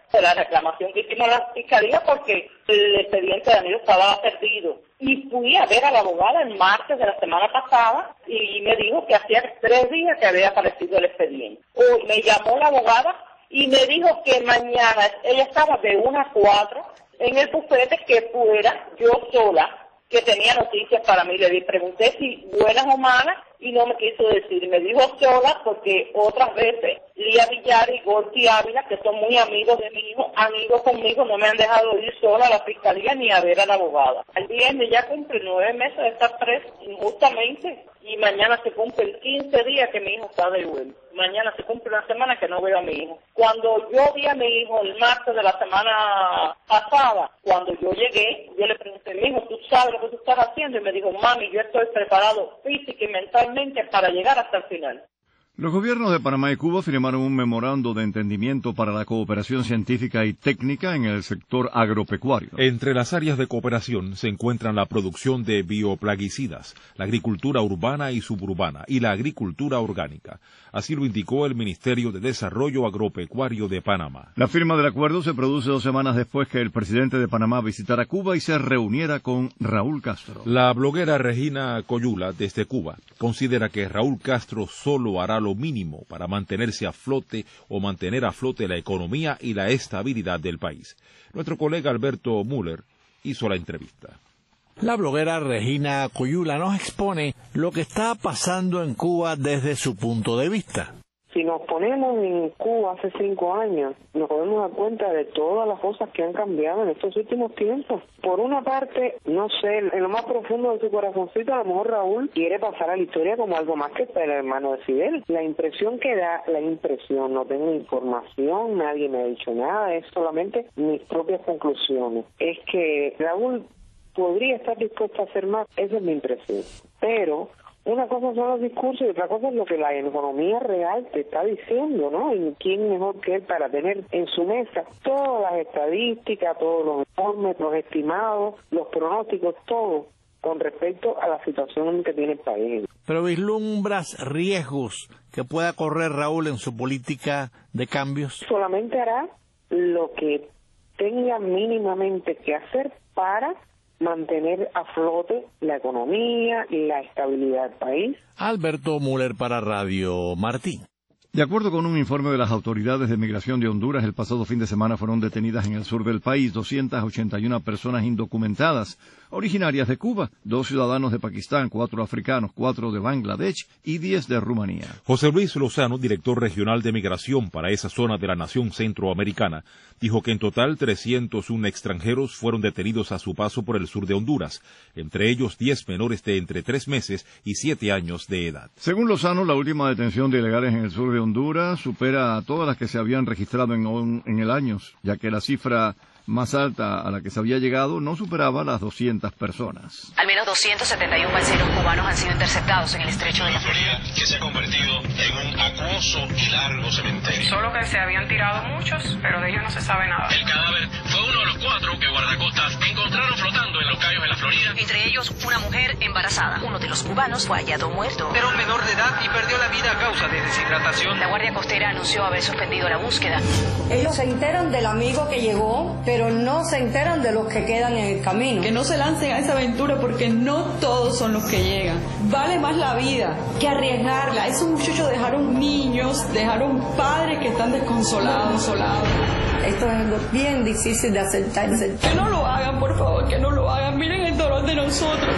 de la reclamación que hicimos a la fiscalía porque el expediente de Danilo estaba perdido. Y fui a ver a la abogada el martes de la semana pasada y me dijo que hacía tres días que había aparecido el expediente. Hoy me llamó la abogada y me dijo que mañana ella estaba de una a cuatro en el bufete, que fuera yo sola, que tenía noticias para mí. Le pregunté si buenas o malas y no me quiso decir. Me dijo sola porque otras veces Lía Villar y Gorti Ávila, que son muy amigos de mi hijo, han ido conmigo, no me han dejado ir sola a la fiscalía ni a ver a la abogada. El viernes ya cumple nueve meses de estar preso injustamente y mañana se cumplen quince días que mi hijo está de vuelta. Mañana se cumple una semana que no veo a mi hijo. Cuando yo vi a mi hijo el martes de la semana pasada, cuando yo llegué, yo le pregunté, mi hijo, ¿tú sabes lo que tú estás haciendo? Y me dijo, mami, yo estoy preparado física y mentalmente para llegar hasta el final. Los gobiernos de Panamá y Cuba firmaron un memorando de entendimiento para la cooperación científica y técnica en el sector agropecuario. Entre las áreas de cooperación se encuentran la producción de bioplaguicidas, la agricultura urbana y suburbana y la agricultura orgánica. Así lo indicó el Ministerio de Desarrollo Agropecuario de Panamá. La firma del acuerdo se produce dos semanas después que el presidente de Panamá visitara Cuba y se reuniera con Raúl Castro. La bloguera Regina Coyula, desde Cuba, considera que Raúl Castro solo hará lo mínimo para mantenerse a flote o mantener a flote la economía y la estabilidad del país. Nuestro colega Alberto Müller hizo la entrevista. La bloguera Regina Coyula nos expone lo que está pasando en Cuba desde su punto de vista. Si nos ponemos en Cuba hace cinco años, nos podemos dar cuenta de todas las cosas que han cambiado en estos últimos tiempos. Por una parte, no sé, en lo más profundo de su corazoncito, a lo mejor Raúl quiere pasar a la historia como algo más que el hermano de Fidel. La impresión que da, la impresión, no tengo información, nadie me ha dicho nada, es solamente mis propias conclusiones. Es que Raúl podría estar dispuesto a hacer más, esa es mi impresión. Pero una cosa son los discursos y otra cosa es lo que la economía real te está diciendo, ¿no? Y quién mejor que él para tener en su mesa todas las estadísticas, todos los informes, los estimados, los pronósticos, todo con respecto a la situación que tiene el país. ¿Pero vislumbras riesgos que pueda correr Raúl en su política de cambios? Solamente hará lo que tenga mínimamente que hacer para mantener a flote la economía y la estabilidad del país. Alberto Müller para Radio Martín. De acuerdo con un informe de las autoridades de migración de Honduras, el pasado fin de semana fueron detenidas en el sur del país doscientas ochenta y una personas indocumentadas, originarias de Cuba, dos ciudadanos de Pakistán, cuatro africanos, cuatro de Bangladesh y diez de Rumanía. José Luis Lozano, director regional de migración para esa zona de la nación centroamericana, dijo que en total trescientos uno extranjeros fueron detenidos a su paso por el sur de Honduras, entre ellos diez menores de entre tres meses y siete años de edad. Según Lozano, la última detención de ilegales en el sur de Honduras supera a todas las que se habían registrado en, en el año, ya que la cifra más alta a la que se había llegado no superaba las doscientas personas. Al menos doscientos setenta y uno balseros cubanos han sido interceptados en el estrecho de la Florida, que se ha convertido en un acuoso y largo cementerio. Solo que se habían tirado muchos, pero de ellos no se sabe nada. El cadáver fue uno de los cuatro que guardacostas encontraron flotando en los cayos de la Florida. Entre ellos, una mujer embarazada. Uno de los cubanos fue hallado muerto. Era un menor de edad y perdió la vida a causa de deshidratación. La Guardia Costera anunció haber suspendido la búsqueda. Ellos se enteran del amigo que llegó, pero no se enteran de los que quedan en el camino. Que no se lancen a esa aventura porque no todos son los que llegan. Vale más la vida que arriesgarla. Esos muchachos dejaron niños, dejaron padres que están desconsolados. Consolados. Esto es algo bien difícil de aceptar. Que no lo hagan, por favor, que no lo hagan. Miren el dolor de nosotros.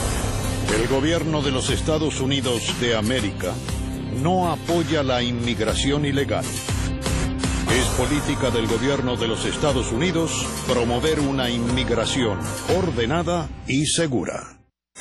El gobierno de los Estados Unidos de América no apoya la inmigración ilegal. Es política del gobierno de los Estados Unidos promover una inmigración ordenada y segura.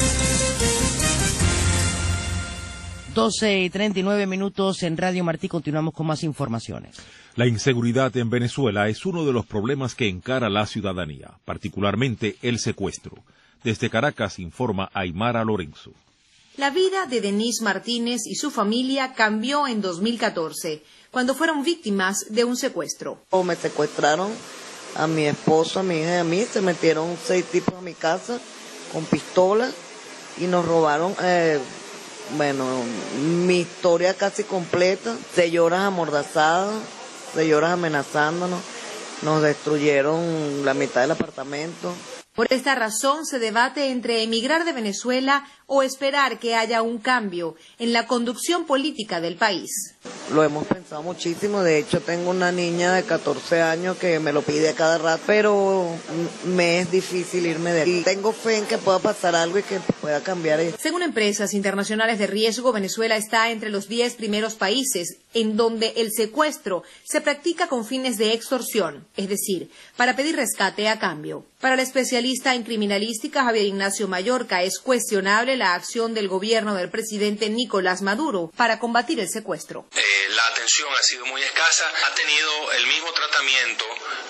doce y treinta y nueve minutos en Radio Martí. Continuamos con más informaciones. La inseguridad en Venezuela es uno de los problemas que encara la ciudadanía, particularmente el secuestro. Desde Caracas informa Aymara Lorenzo. La vida de Denise Martínez y su familia cambió en dos mil catorce, cuando fueron víctimas de un secuestro. Me secuestraron a mi esposo, a mi hija y a mí, se metieron seis tipos a mi casa con pistolas y nos robaron, eh, bueno, mi historia casi completa, seis horas amordazadas, seis horas amenazándonos, nos destruyeron la mitad del apartamento. Por esta razón se debate entre emigrar de Venezuela o esperar que haya un cambio en la conducción política del país. Lo hemos pensado muchísimo, de hecho tengo una niña de catorce años que me lo pide a cada rato, pero me es difícil irme de aquí. Tengo fe en que pueda pasar algo y que pueda cambiar eso. Según empresas internacionales de riesgo, Venezuela está entre los diez primeros países en donde el secuestro se practica con fines de extorsión, es decir, para pedir rescate a cambio. Para el especialista en criminalística Javier Ignacio Mallorca, es cuestionable la acción del gobierno del presidente Nicolás Maduro para combatir el secuestro. Eh, la atención ha sido muy escasa, ha tenido el mismo tratamiento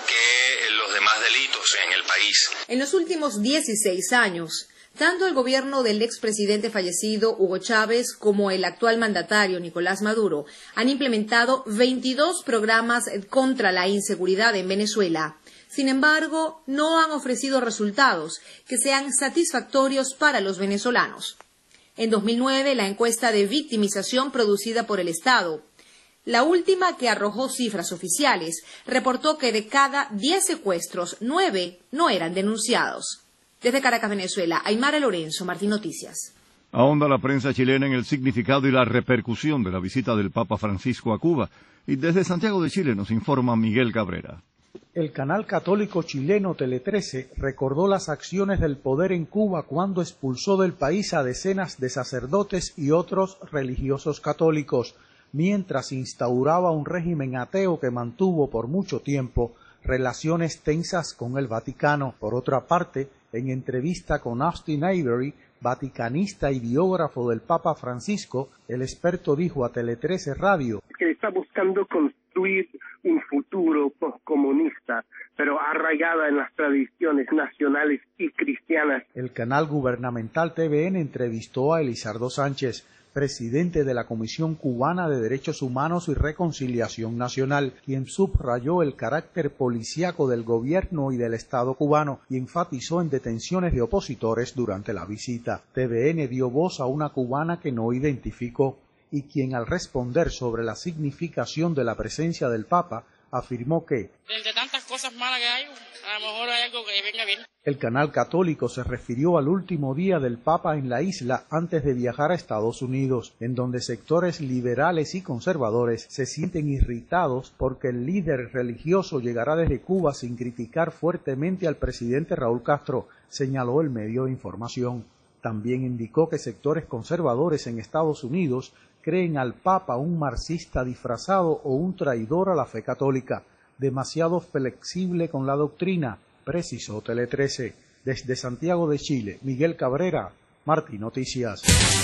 que los demás delitos en el país. En los últimos dieciséis años, tanto el gobierno del expresidente fallecido Hugo Chávez como el actual mandatario Nicolás Maduro han implementado veintidós programas contra la inseguridad en Venezuela. Sin embargo, no han ofrecido resultados que sean satisfactorios para los venezolanos. En dos mil nueve, la encuesta de victimización producida por el Estado, la última que arrojó cifras oficiales, reportó que de cada diez secuestros, nueve no eran denunciados. Desde Caracas, Venezuela, Aymara Lorenzo, Martín Noticias. Ahonda la prensa chilena en el significado y la repercusión de la visita del Papa Francisco a Cuba. Y desde Santiago de Chile nos informa Miguel Cabrera. El canal católico chileno Tele trece recordó las acciones del poder en Cuba cuando expulsó del país a decenas de sacerdotes y otros religiosos católicos, mientras instauraba un régimen ateo que mantuvo por mucho tiempo relaciones tensas con el Vaticano. Por otra parte, en entrevista con Austin Avery, vaticanista y biógrafo del Papa Francisco, el experto dijo a Tele trece Radio que está buscando construir un futuro postcomunista, pero arraigada en las tradiciones nacionales y cristianas. El canal gubernamental T V N entrevistó a Elizardo Sánchez, presidente de la Comisión Cubana de Derechos Humanos y Reconciliación Nacional, quien subrayó el carácter policíaco del gobierno y del Estado cubano y enfatizó en detenciones de opositores durante la visita. T V N dio voz a una cubana que no identificó y quien al responder sobre la significación de la presencia del Papa afirmó que entre tantas cosas malas que hay, a lo mejor hay algo que venga bien. El canal católico se refirió al último día del Papa en la isla antes de viajar a Estados Unidos, en donde sectores liberales y conservadores se sienten irritados porque el líder religioso llegará desde Cuba sin criticar fuertemente al presidente Raúl Castro, señaló el medio de información. También indicó que sectores conservadores en Estados Unidos creen al Papa un marxista disfrazado o un traidor a la fe católica, demasiado flexible con la doctrina, precisó Tele trece. Desde Santiago de Chile, Miguel Cabrera, Martín Noticias.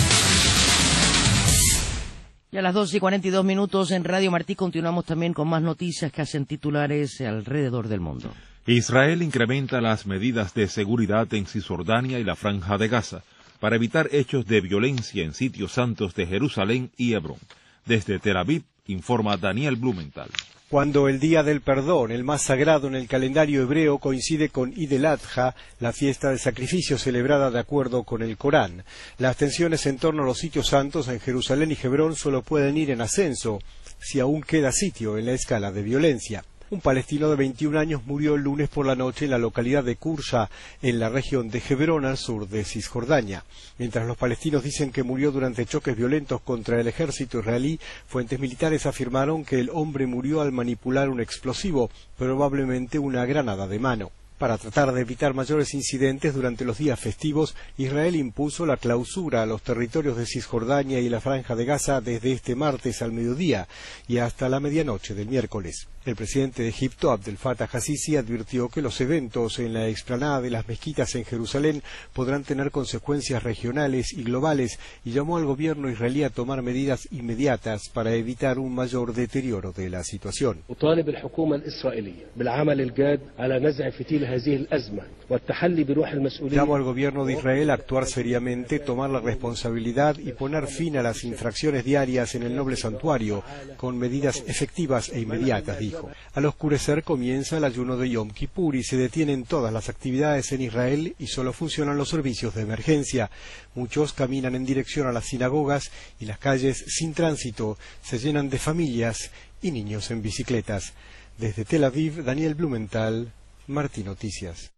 Y a las doce y cuarenta y dos minutos en Radio Martí continuamos también con más noticias que hacen titulares alrededor del mundo. Israel incrementa las medidas de seguridad en Cisjordania y la Franja de Gaza para evitar hechos de violencia en sitios santos de Jerusalén y Hebrón. Desde Tel Aviv, informa Daniel Blumenthal. Cuando el Día del Perdón, el más sagrado en el calendario hebreo, coincide con Eid el-Adha, la fiesta del sacrificio celebrada de acuerdo con el Corán, las tensiones en torno a los sitios santos en Jerusalén y Hebrón solo pueden ir en ascenso, si aún queda sitio en la escala de violencia. Un palestino de veintiún años murió el lunes por la noche en la localidad de Kursha, en la región de Hebrón, al sur de Cisjordania. Mientras los palestinos dicen que murió durante choques violentos contra el ejército israelí, fuentes militares afirmaron que el hombre murió al manipular un explosivo, probablemente una granada de mano. Para tratar de evitar mayores incidentes durante los días festivos, Israel impuso la clausura a los territorios de Cisjordania y la Franja de Gaza desde este martes al mediodía y hasta la medianoche del miércoles. El presidente de Egipto, Abdel Fattah al-Sisi, advirtió que los eventos en la explanada de las mezquitas en Jerusalén podrán tener consecuencias regionales y globales y llamó al gobierno israelí a tomar medidas inmediatas para evitar un mayor deterioro de la situación. Llamo al gobierno de Israel a actuar seriamente, tomar la responsabilidad y poner fin a las infracciones diarias en el noble santuario, con medidas efectivas e inmediatas, dijo. Al oscurecer comienza el ayuno de Yom Kippur y se detienen todas las actividades en Israel y solo funcionan los servicios de emergencia. Muchos caminan en dirección a las sinagogas y las calles sin tránsito se llenan de familias y niños en bicicletas. Desde Tel Aviv, Daniel Blumenthal, Martí Noticias.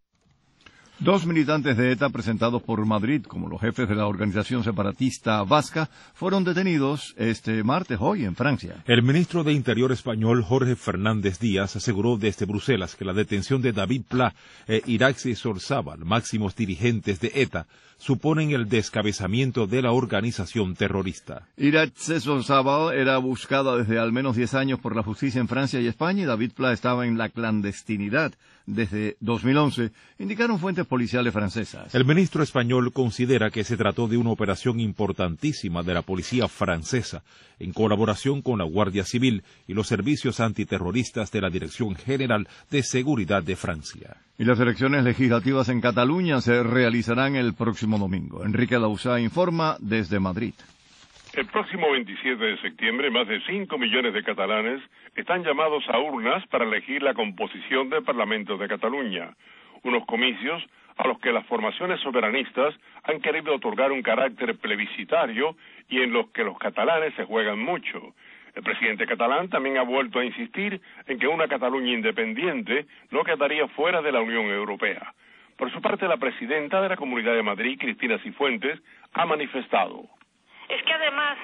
Dos militantes de ETA presentados por Madrid como los jefes de la organización separatista vasca fueron detenidos este martes hoy en Francia. El ministro de Interior español Jorge Fernández Díaz aseguró desde Bruselas que la detención de David Pla e Irache Sorzábal, máximos dirigentes de ETA, suponen el descabezamiento de la organización terrorista. Irache Sorzábal era buscada desde al menos diez años por la justicia en Francia y España y David Pla estaba en la clandestinidad desde dos mil once, indicaron fuentes policiales francesas. El ministro español considera que se trató de una operación importantísima de la policía francesa, en colaboración con la Guardia Civil y los servicios antiterroristas de la Dirección General de Seguridad de Francia. Y las elecciones legislativas en Cataluña se realizarán el próximo domingo. Enrique Lausá informa desde Madrid. El próximo veintisiete de septiembre, más de cinco millones de catalanes están llamados a urnas para elegir la composición del Parlamento de Cataluña, unos comicios a los que las formaciones soberanistas han querido otorgar un carácter plebiscitario y en los que los catalanes se juegan mucho. El presidente catalán también ha vuelto a insistir en que una Cataluña independiente no quedaría fuera de la Unión Europea. Por su parte, la presidenta de la Comunidad de Madrid, Cristina Cifuentes, ha manifestado: es que además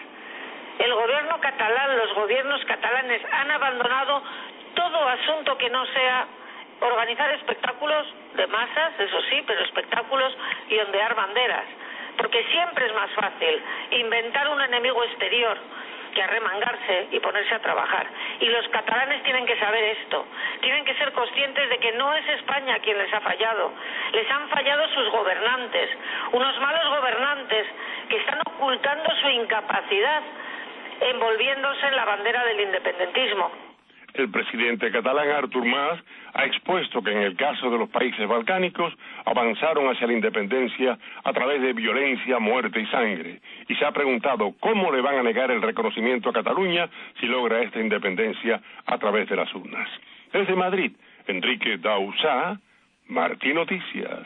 el gobierno catalán, los gobiernos catalanes han abandonado todo asunto que no sea organizar espectáculos de masas, eso sí, pero espectáculos y ondear banderas, porque siempre es más fácil inventar un enemigo exterior que arremangarse y ponerse a trabajar. Y los catalanes tienen que saber esto, tienen que ser conscientes de que no es España quien les ha fallado, les han fallado sus gobernantes, unos malos gobernantes que están ocultando su incapacidad envolviéndose en la bandera del independentismo. El presidente catalán Artur Mas ha expuesto que en el caso de los países balcánicos avanzaron hacia la independencia a través de violencia, muerte y sangre, y se ha preguntado cómo le van a negar el reconocimiento a Cataluña si logra esta independencia a través de las urnas. Desde Madrid, Enrique Dausá, Martí Noticias.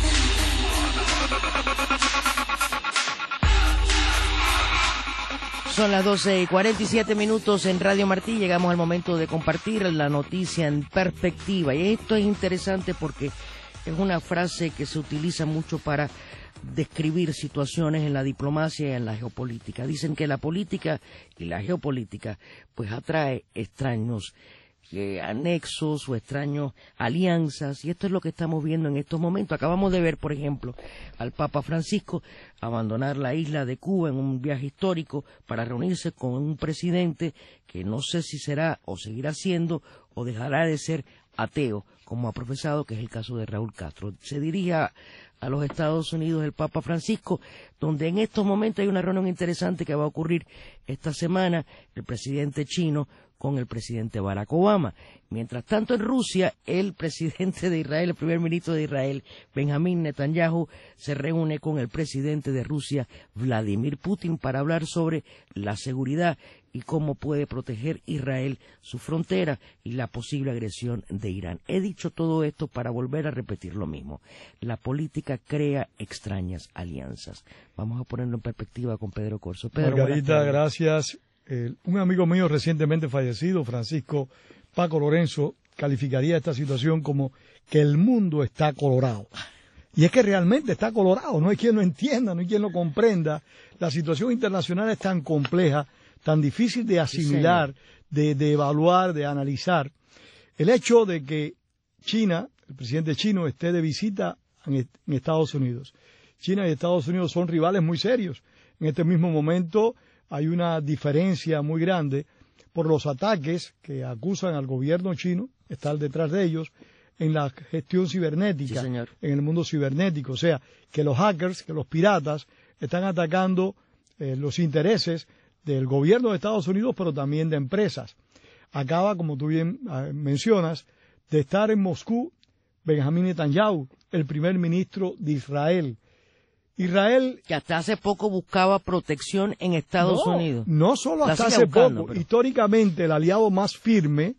Son las doce y cuarenta y siete minutos en Radio Martí. Llegamos al momento de compartir la noticia en perspectiva. Y esto es interesante porque es una frase que se utiliza mucho para describir situaciones en la diplomacia y en la geopolítica. Dicen que la política y la geopolítica pues atrae extraños eh, anexos o extraños alianzas, y esto es lo que estamos viendo en estos momentos. Acabamos de ver, por ejemplo, al Papa Francisco abandonar la isla de Cuba en un viaje histórico para reunirse con un presidente que no sé si será o seguirá siendo o dejará de ser ateo, como ha profesado, que es el caso de Raúl Castro. Se dirige a, a los Estados Unidos el Papa Francisco, donde en estos momentos hay una reunión interesante que va a ocurrir esta semana, el presidente chino con el presidente Barack Obama. Mientras tanto, en Rusia, el presidente de Israel, el primer ministro de Israel, Benjamín Netanyahu, se reúne con el presidente de Rusia, Vladimir Putin, para hablar sobre la seguridad y cómo puede proteger Israel su frontera y la posible agresión de Irán. He dicho todo esto para volver a repetir lo mismo. La política crea extrañas alianzas. Vamos a ponerlo en perspectiva con Pedro Corso. Pedro, Margarita, gracias. Eh, un amigo mío recientemente fallecido, Francisco Paco Lorenzo, calificaría esta situación como que el mundo está colorado. Y es que realmente está colorado, no hay quien lo entienda, no hay quien lo comprenda. La situación internacional es tan compleja, tan difícil de asimilar, de, de evaluar, de analizar. El hecho de que China, el presidente chino, esté de visita en, en Estados Unidos. China y Estados Unidos son rivales muy serios. En este mismo momento hay una diferencia muy grande por los ataques que acusan al gobierno chino, estar detrás de ellos, en la gestión cibernética, sí, señor, en el mundo cibernético. O sea, que los hackers, que los piratas, están atacando eh, los intereses del gobierno de Estados Unidos, pero también de empresas. Acaba, como tú bien eh, mencionas, de estar en Moscú Benjamín Netanyahu, el primer ministro de Israel. Israel, que hasta hace poco buscaba protección en Estados no, Unidos. No solo hasta hace buscando, poco. Pero... Históricamente, el aliado más firme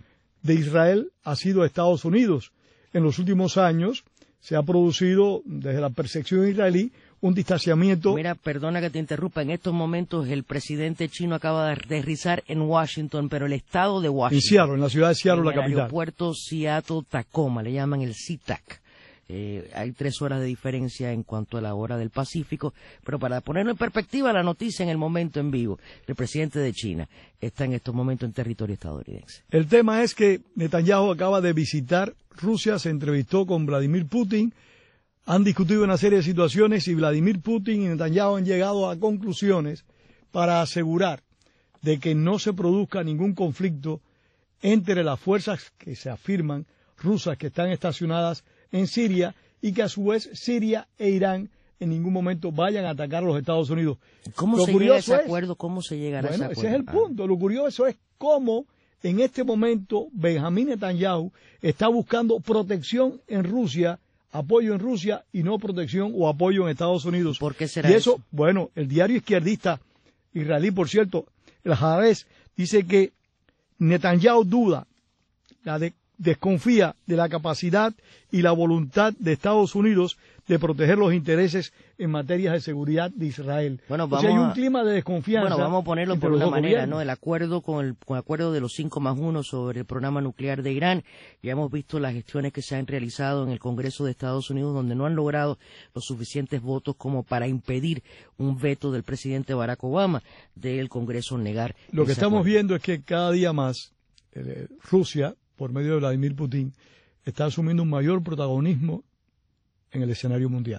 de Israel ha sido Estados Unidos. En los últimos años se ha producido, desde la percepción israelí, un distanciamiento. Mira, perdona que te interrumpa, en estos momentos el presidente chino acaba de aterrizar en Washington, pero el estado de Washington. En Seattle, en la ciudad de Seattle, la capital. En el aeropuerto Seattle-Tacoma, le llaman el SeaTac. Eh, hay tres horas de diferencia en cuanto a la hora del Pacífico, pero para ponerlo en perspectiva la noticia en el momento en vivo, el presidente de China está en estos momentos en territorio estadounidense. El tema es que Netanyahu acaba de visitar Rusia, se entrevistó con Vladimir Putin, han discutido una serie de situaciones y Vladimir Putin y Netanyahu han llegado a conclusiones para asegurar de que no se produzca ningún conflicto entre las fuerzas que se afirman rusas que están estacionadas en Siria y que a su vez Siria e Irán en ningún momento vayan a atacar a los Estados Unidos. ¿Cómo Lo se llega a ese es, acuerdo? ¿Cómo se llegará bueno, a ese acuerdo? Ese es el punto. Lo curioso es cómo en este momento Benjamín Netanyahu está buscando protección en Rusia, apoyo en Rusia y no protección o apoyo en Estados Unidos. ¿Por qué será y eso? eso? Bueno, el diario izquierdista israelí, por cierto, el Haaretz, dice que Netanyahu duda, la de desconfía de la capacidad y la voluntad de Estados Unidos de proteger los intereses en materias de seguridad de Israel. Bueno, vamos o sea, hay un a, clima de desconfianza. Bueno, vamos a ponerlo por una manera, gobiernos. ¿no? El acuerdo con el, con el acuerdo de los cinco más uno sobre el programa nuclear de Irán. Ya hemos visto las gestiones que se han realizado en el Congreso de Estados Unidos, donde no han logrado los suficientes votos como para impedir un veto del presidente Barack Obama del Congreso negar. Lo que estamos acuerdo. viendo es que cada día más eh, Rusia, por medio de Vladimir Putin, está asumiendo un mayor protagonismo en el escenario mundial.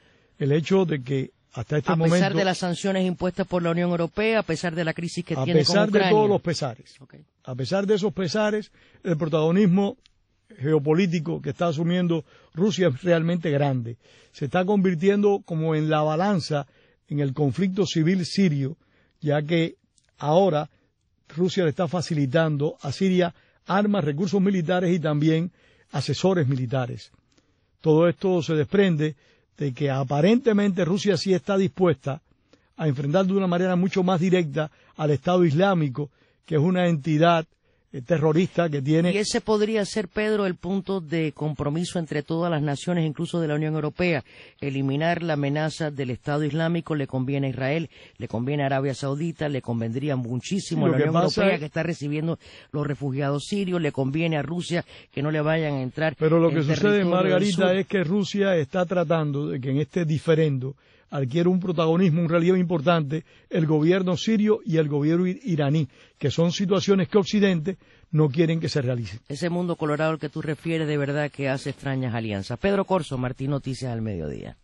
El hecho de que hasta este momento... A pesar de las sanciones impuestas por la Unión Europea, a pesar de la crisis que tiene con Ucrania. A pesar de todos los pesares. Okay. A pesar de esos pesares, el protagonismo geopolítico que está asumiendo Rusia es realmente grande. Se está convirtiendo como en la balanza en el conflicto civil sirio, ya que ahora Rusia le está facilitando a Siria armas, recursos militares y también asesores militares. Todo esto se desprende de que aparentemente Rusia sí está dispuesta a enfrentar de una manera mucho más directa al Estado Islámico, que es una entidad eh, terrorista que tiene... Y ese podría ser, Pedro, el punto de compromiso entre todas las naciones, incluso de la Unión Europea. Eliminar la amenaza del Estado Islámico le conviene a Israel, le conviene a Arabia Saudita, le convendría muchísimo a la Unión Europea, es... que está recibiendo los refugiados sirios, le conviene a Rusia que no le vayan a entrar. Pero lo que sucede, Margarita, es que Rusia está tratando de que en este diferendo adquiere un protagonismo, un relevo importante el gobierno sirio y el gobierno iraní, que son situaciones que Occidente no quieren que se realicen. Ese mundo colorado al que tú refieres de verdad que hace extrañas alianzas. Pedro Corso, Martín, Noticias al Mediodía.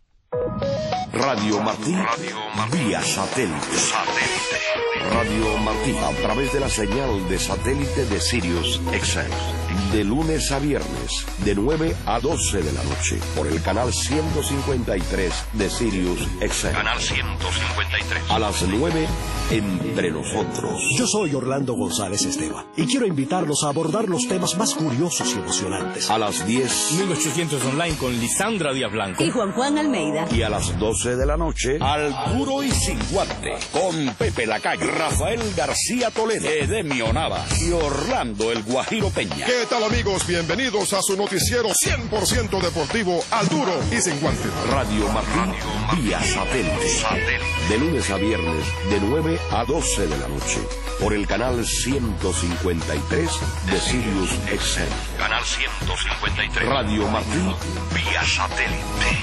Radio Martí, Radio Martí, vía satélite. satélite. Radio Martí, a través de la señal de satélite de Sirius X M. De lunes a viernes, de nueve a doce de la noche, por el canal ciento cincuenta y tres de Sirius X M. Canal ciento cincuenta y tres. A las nueve, Entre Nosotros. Yo soy Orlando González Esteban y quiero invitarlos a abordar los temas más curiosos y emocionantes. A las diez, mil ochocientos Online con Lisandra Díaz Blanco y Juan Juan Almeida. Y a las doce de la noche, Al Duro y Sin Guante, con Pepe Lacayo, Rafael García Toledo, Edemio Navas y Orlando El Guajiro Peña. ¿Qué tal, amigos? Bienvenidos a su noticiero cien por ciento deportivo Al Duro y Sin Guante. Radio Martín, vía satélite. satélite. De lunes a viernes, de nueve a doce de la noche, por el canal ciento cincuenta y tres de Sirius X M. Canal ciento cincuenta y tres. Radio Martín, vía satélite.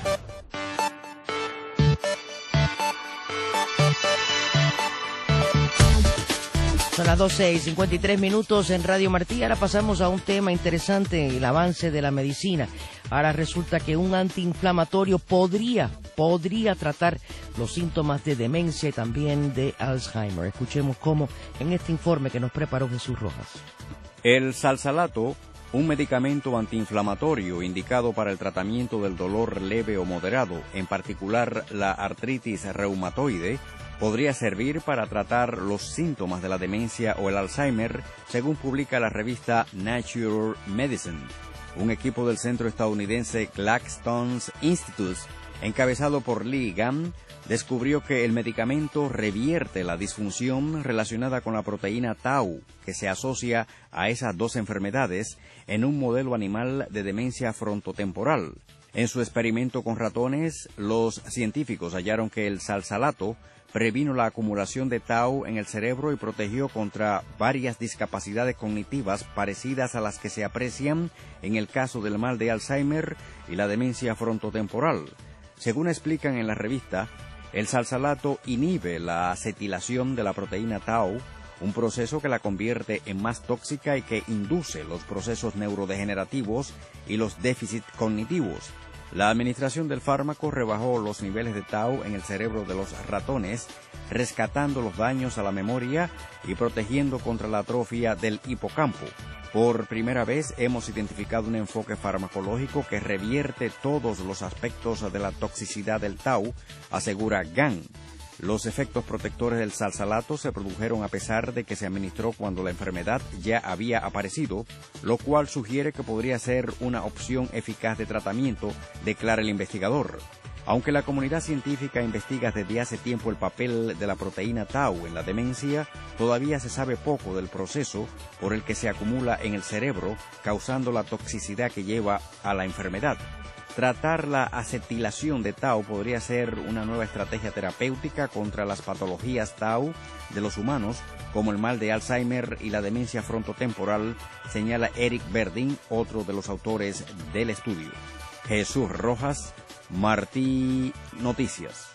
Son las doce y cincuenta y tres minutos en Radio Martí. Ahora pasamos a un tema interesante, el avance de la medicina. Ahora resulta que un antiinflamatorio podría, podría tratar los síntomas de demencia y también de Alzheimer. Escuchemos cómo en este informe que nos preparó Jesús Rojas. El salsalato, un medicamento antiinflamatorio indicado para el tratamiento del dolor leve o moderado, en particular la artritis reumatoide, podría servir para tratar los síntomas de la demencia o el Alzheimer, según publica la revista Nature Medicine. Un equipo del centro estadounidense Blackstone's Institute, encabezado por Lee Gam, descubrió que el medicamento revierte la disfunción relacionada con la proteína tau, que se asocia a esas dos enfermedades, en un modelo animal de demencia frontotemporal. En su experimento con ratones, los científicos hallaron que el salsalato previno la acumulación de tau en el cerebro y protegió contra varias discapacidades cognitivas parecidas a las que se aprecian en el caso del mal de Alzheimer y la demencia frontotemporal. Según explican en la revista, el salsalato inhibe la acetilación de la proteína tau, un proceso que la convierte en más tóxica y que induce los procesos neurodegenerativos y los déficits cognitivos. La administración del fármaco rebajó los niveles de tau en el cerebro de los ratones, rescatando los daños a la memoria y protegiendo contra la atrofia del hipocampo. Por primera vez hemos identificado un enfoque farmacológico que revierte todos los aspectos de la toxicidad del tau, asegura Gang. Los efectos protectores del salsalato se produjeron a pesar de que se administró cuando la enfermedad ya había aparecido, lo cual sugiere que podría ser una opción eficaz de tratamiento, declara el investigador. Aunque la comunidad científica investiga desde hace tiempo el papel de la proteína tau en la demencia, todavía se sabe poco del proceso por el que se acumula en el cerebro, causando la toxicidad que lleva a la enfermedad. Tratar la acetilación de tau podría ser una nueva estrategia terapéutica contra las patologías tau de los humanos, como el mal de Alzheimer y la demencia frontotemporal, señala Eric Berdin, otro de los autores del estudio. Jesús Rojas, Martí Noticias.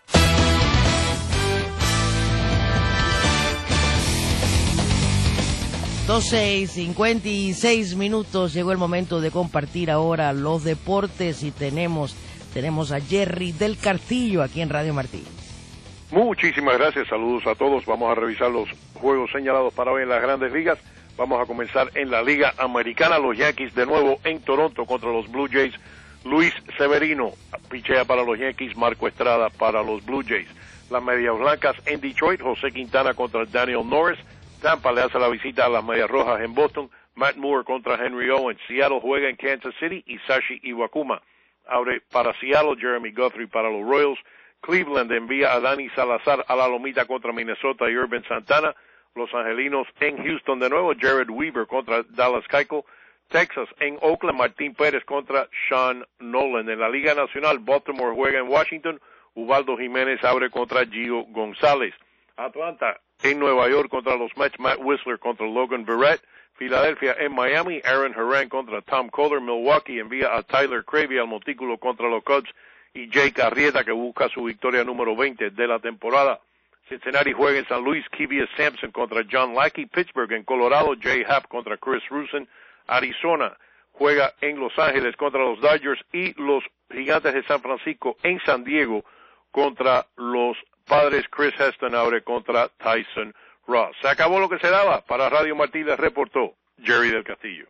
doce y cincuenta y seis minutos, llegó el momento de compartir ahora los deportes y tenemos, tenemos a Jerry del Castillo aquí en Radio Martí. Muchísimas gracias, saludos a todos. Vamos a revisar los juegos señalados para hoy en las Grandes Ligas. Vamos a comenzar en la Liga Americana, los Yankees de nuevo en Toronto contra los Blue Jays. Luis Severino pichea para los Yankees, Marco Estrada para los Blue Jays. Las Medias Blancas en Detroit, José Quintana contra Daniel Norris. Tampa le hace la visita a las Medias Rojas en Boston. Matt Moore contra Henry Owens. Seattle juega en Kansas City. Hisashi Iwakuma abre para Seattle. Jeremy Guthrie para los Royals. Cleveland envía a Danny Salazar a la lomita contra Minnesota y Irvin Santana. Los Angelinos en Houston de nuevo. Jared Weaver contra Dallas Keuchel. Texas en Oakland. Martín Pérez contra Sean Nolan. En la Liga Nacional, Baltimore juega en Washington. Ubaldo Jiménez abre contra Gio González. Atlanta en Nueva York contra los Mets, Matt Whistler contra Logan Verrett. Filadelfia en Miami, Aaron Herrán contra Tom Kohler. Milwaukee envía a Tyler Cravey al montículo contra los Cubs y Jake Arrieta, que busca su victoria número veinte de la temporada. Cincinnati juega en San Luis, Kevius Sampson contra John Lackey. Pittsburgh en Colorado, Jay Happ contra Chris Rusin. Arizona juega en Los Ángeles contra los Dodgers y los Gigantes de San Francisco en San Diego contra los Padres. Chris Heston abre contra Tyson Ross. Se acabó lo que se daba. Para Radio Martí les reportó Jerry del Castillo.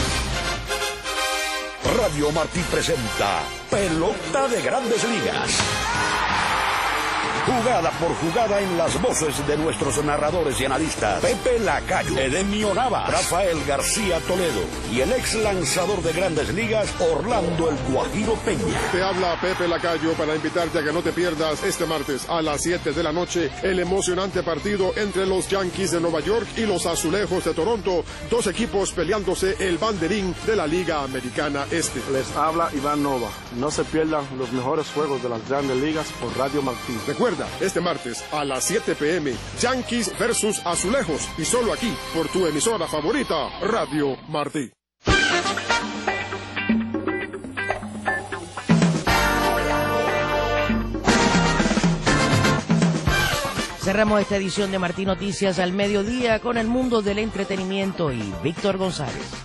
Radio Martí presenta Pelota de Grandes Ligas. Jugada por jugada en las voces de nuestros narradores y analistas. Pepe Lacayo, Edemio Navas, Rafael García Toledo y el ex lanzador de Grandes Ligas, Orlando El Guajiro Peña. Te habla Pepe Lacayo para invitarte a que no te pierdas este martes a las siete de la noche el emocionante partido entre los Yankees de Nueva York y los Azulejos de Toronto, dos equipos peleándose el banderín de la Liga Americana Este. Les habla Iván Nova. No se pierdan los mejores juegos de las Grandes Ligas por Radio Martí. Recuerda, este martes a las siete p m Yankees versus Azulejos, y solo aquí por tu emisora favorita, Radio Martí. Cerramos esta edición de Martí Noticias al mediodía con el mundo del entretenimiento y Víctor González.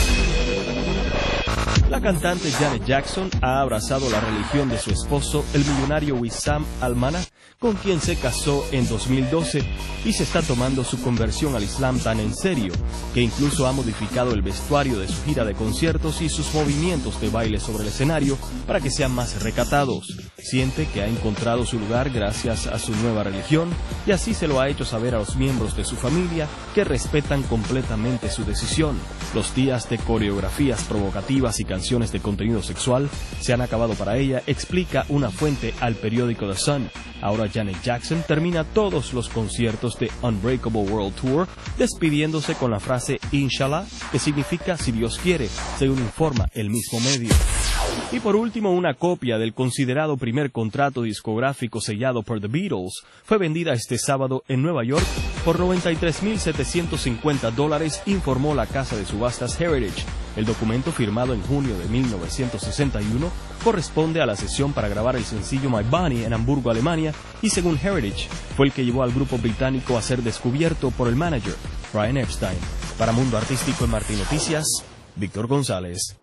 La cantante Janet Jackson ha abrazado la religión de su esposo, el millonario Wissam Al-Mana, con quien se casó en dos mil doce, y se está tomando su conversión al Islam tan en serio, que incluso ha modificado el vestuario de su gira de conciertos y sus movimientos de baile sobre el escenario para que sean más recatados. Siente que ha encontrado su lugar gracias a su nueva religión, y así se lo ha hecho saber a los miembros de su familia, que respetan completamente su decisión. Los días de coreografías provocativas y canciones de contenido sexual se han acabado para ella, explica una fuente al periódico The Sun. Ahora Janet Jackson termina todos los conciertos de Unbreakable World Tour despidiéndose con la frase Inshallah, que significa si Dios quiere, según informa el mismo medio. Y por último, una copia del considerado primer contrato discográfico sellado por The Beatles fue vendida este sábado en Nueva York por noventa y tres mil setecientos cincuenta dólares, informó la casa de subastas Heritage. El documento, firmado en junio de mil novecientos sesenta y uno, corresponde a la sesión para grabar el sencillo My Bunny en Hamburgo, Alemania, y según Heritage, fue el que llevó al grupo británico a ser descubierto por el manager, Brian Epstein. Para Mundo Artístico en Martín Noticias, Víctor González.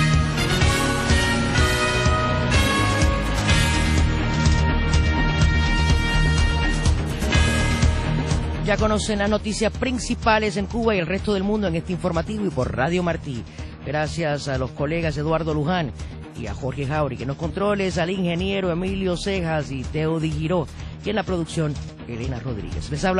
Ya conocen las noticias principales en Cuba y el resto del mundo en este informativo y por Radio Martí. Gracias a los colegas Eduardo Luján y a Jorge Jauri, que nos controles, al ingeniero Emilio Cejas y Teo Di Giró, y en la producción Elena Rodríguez. Les habla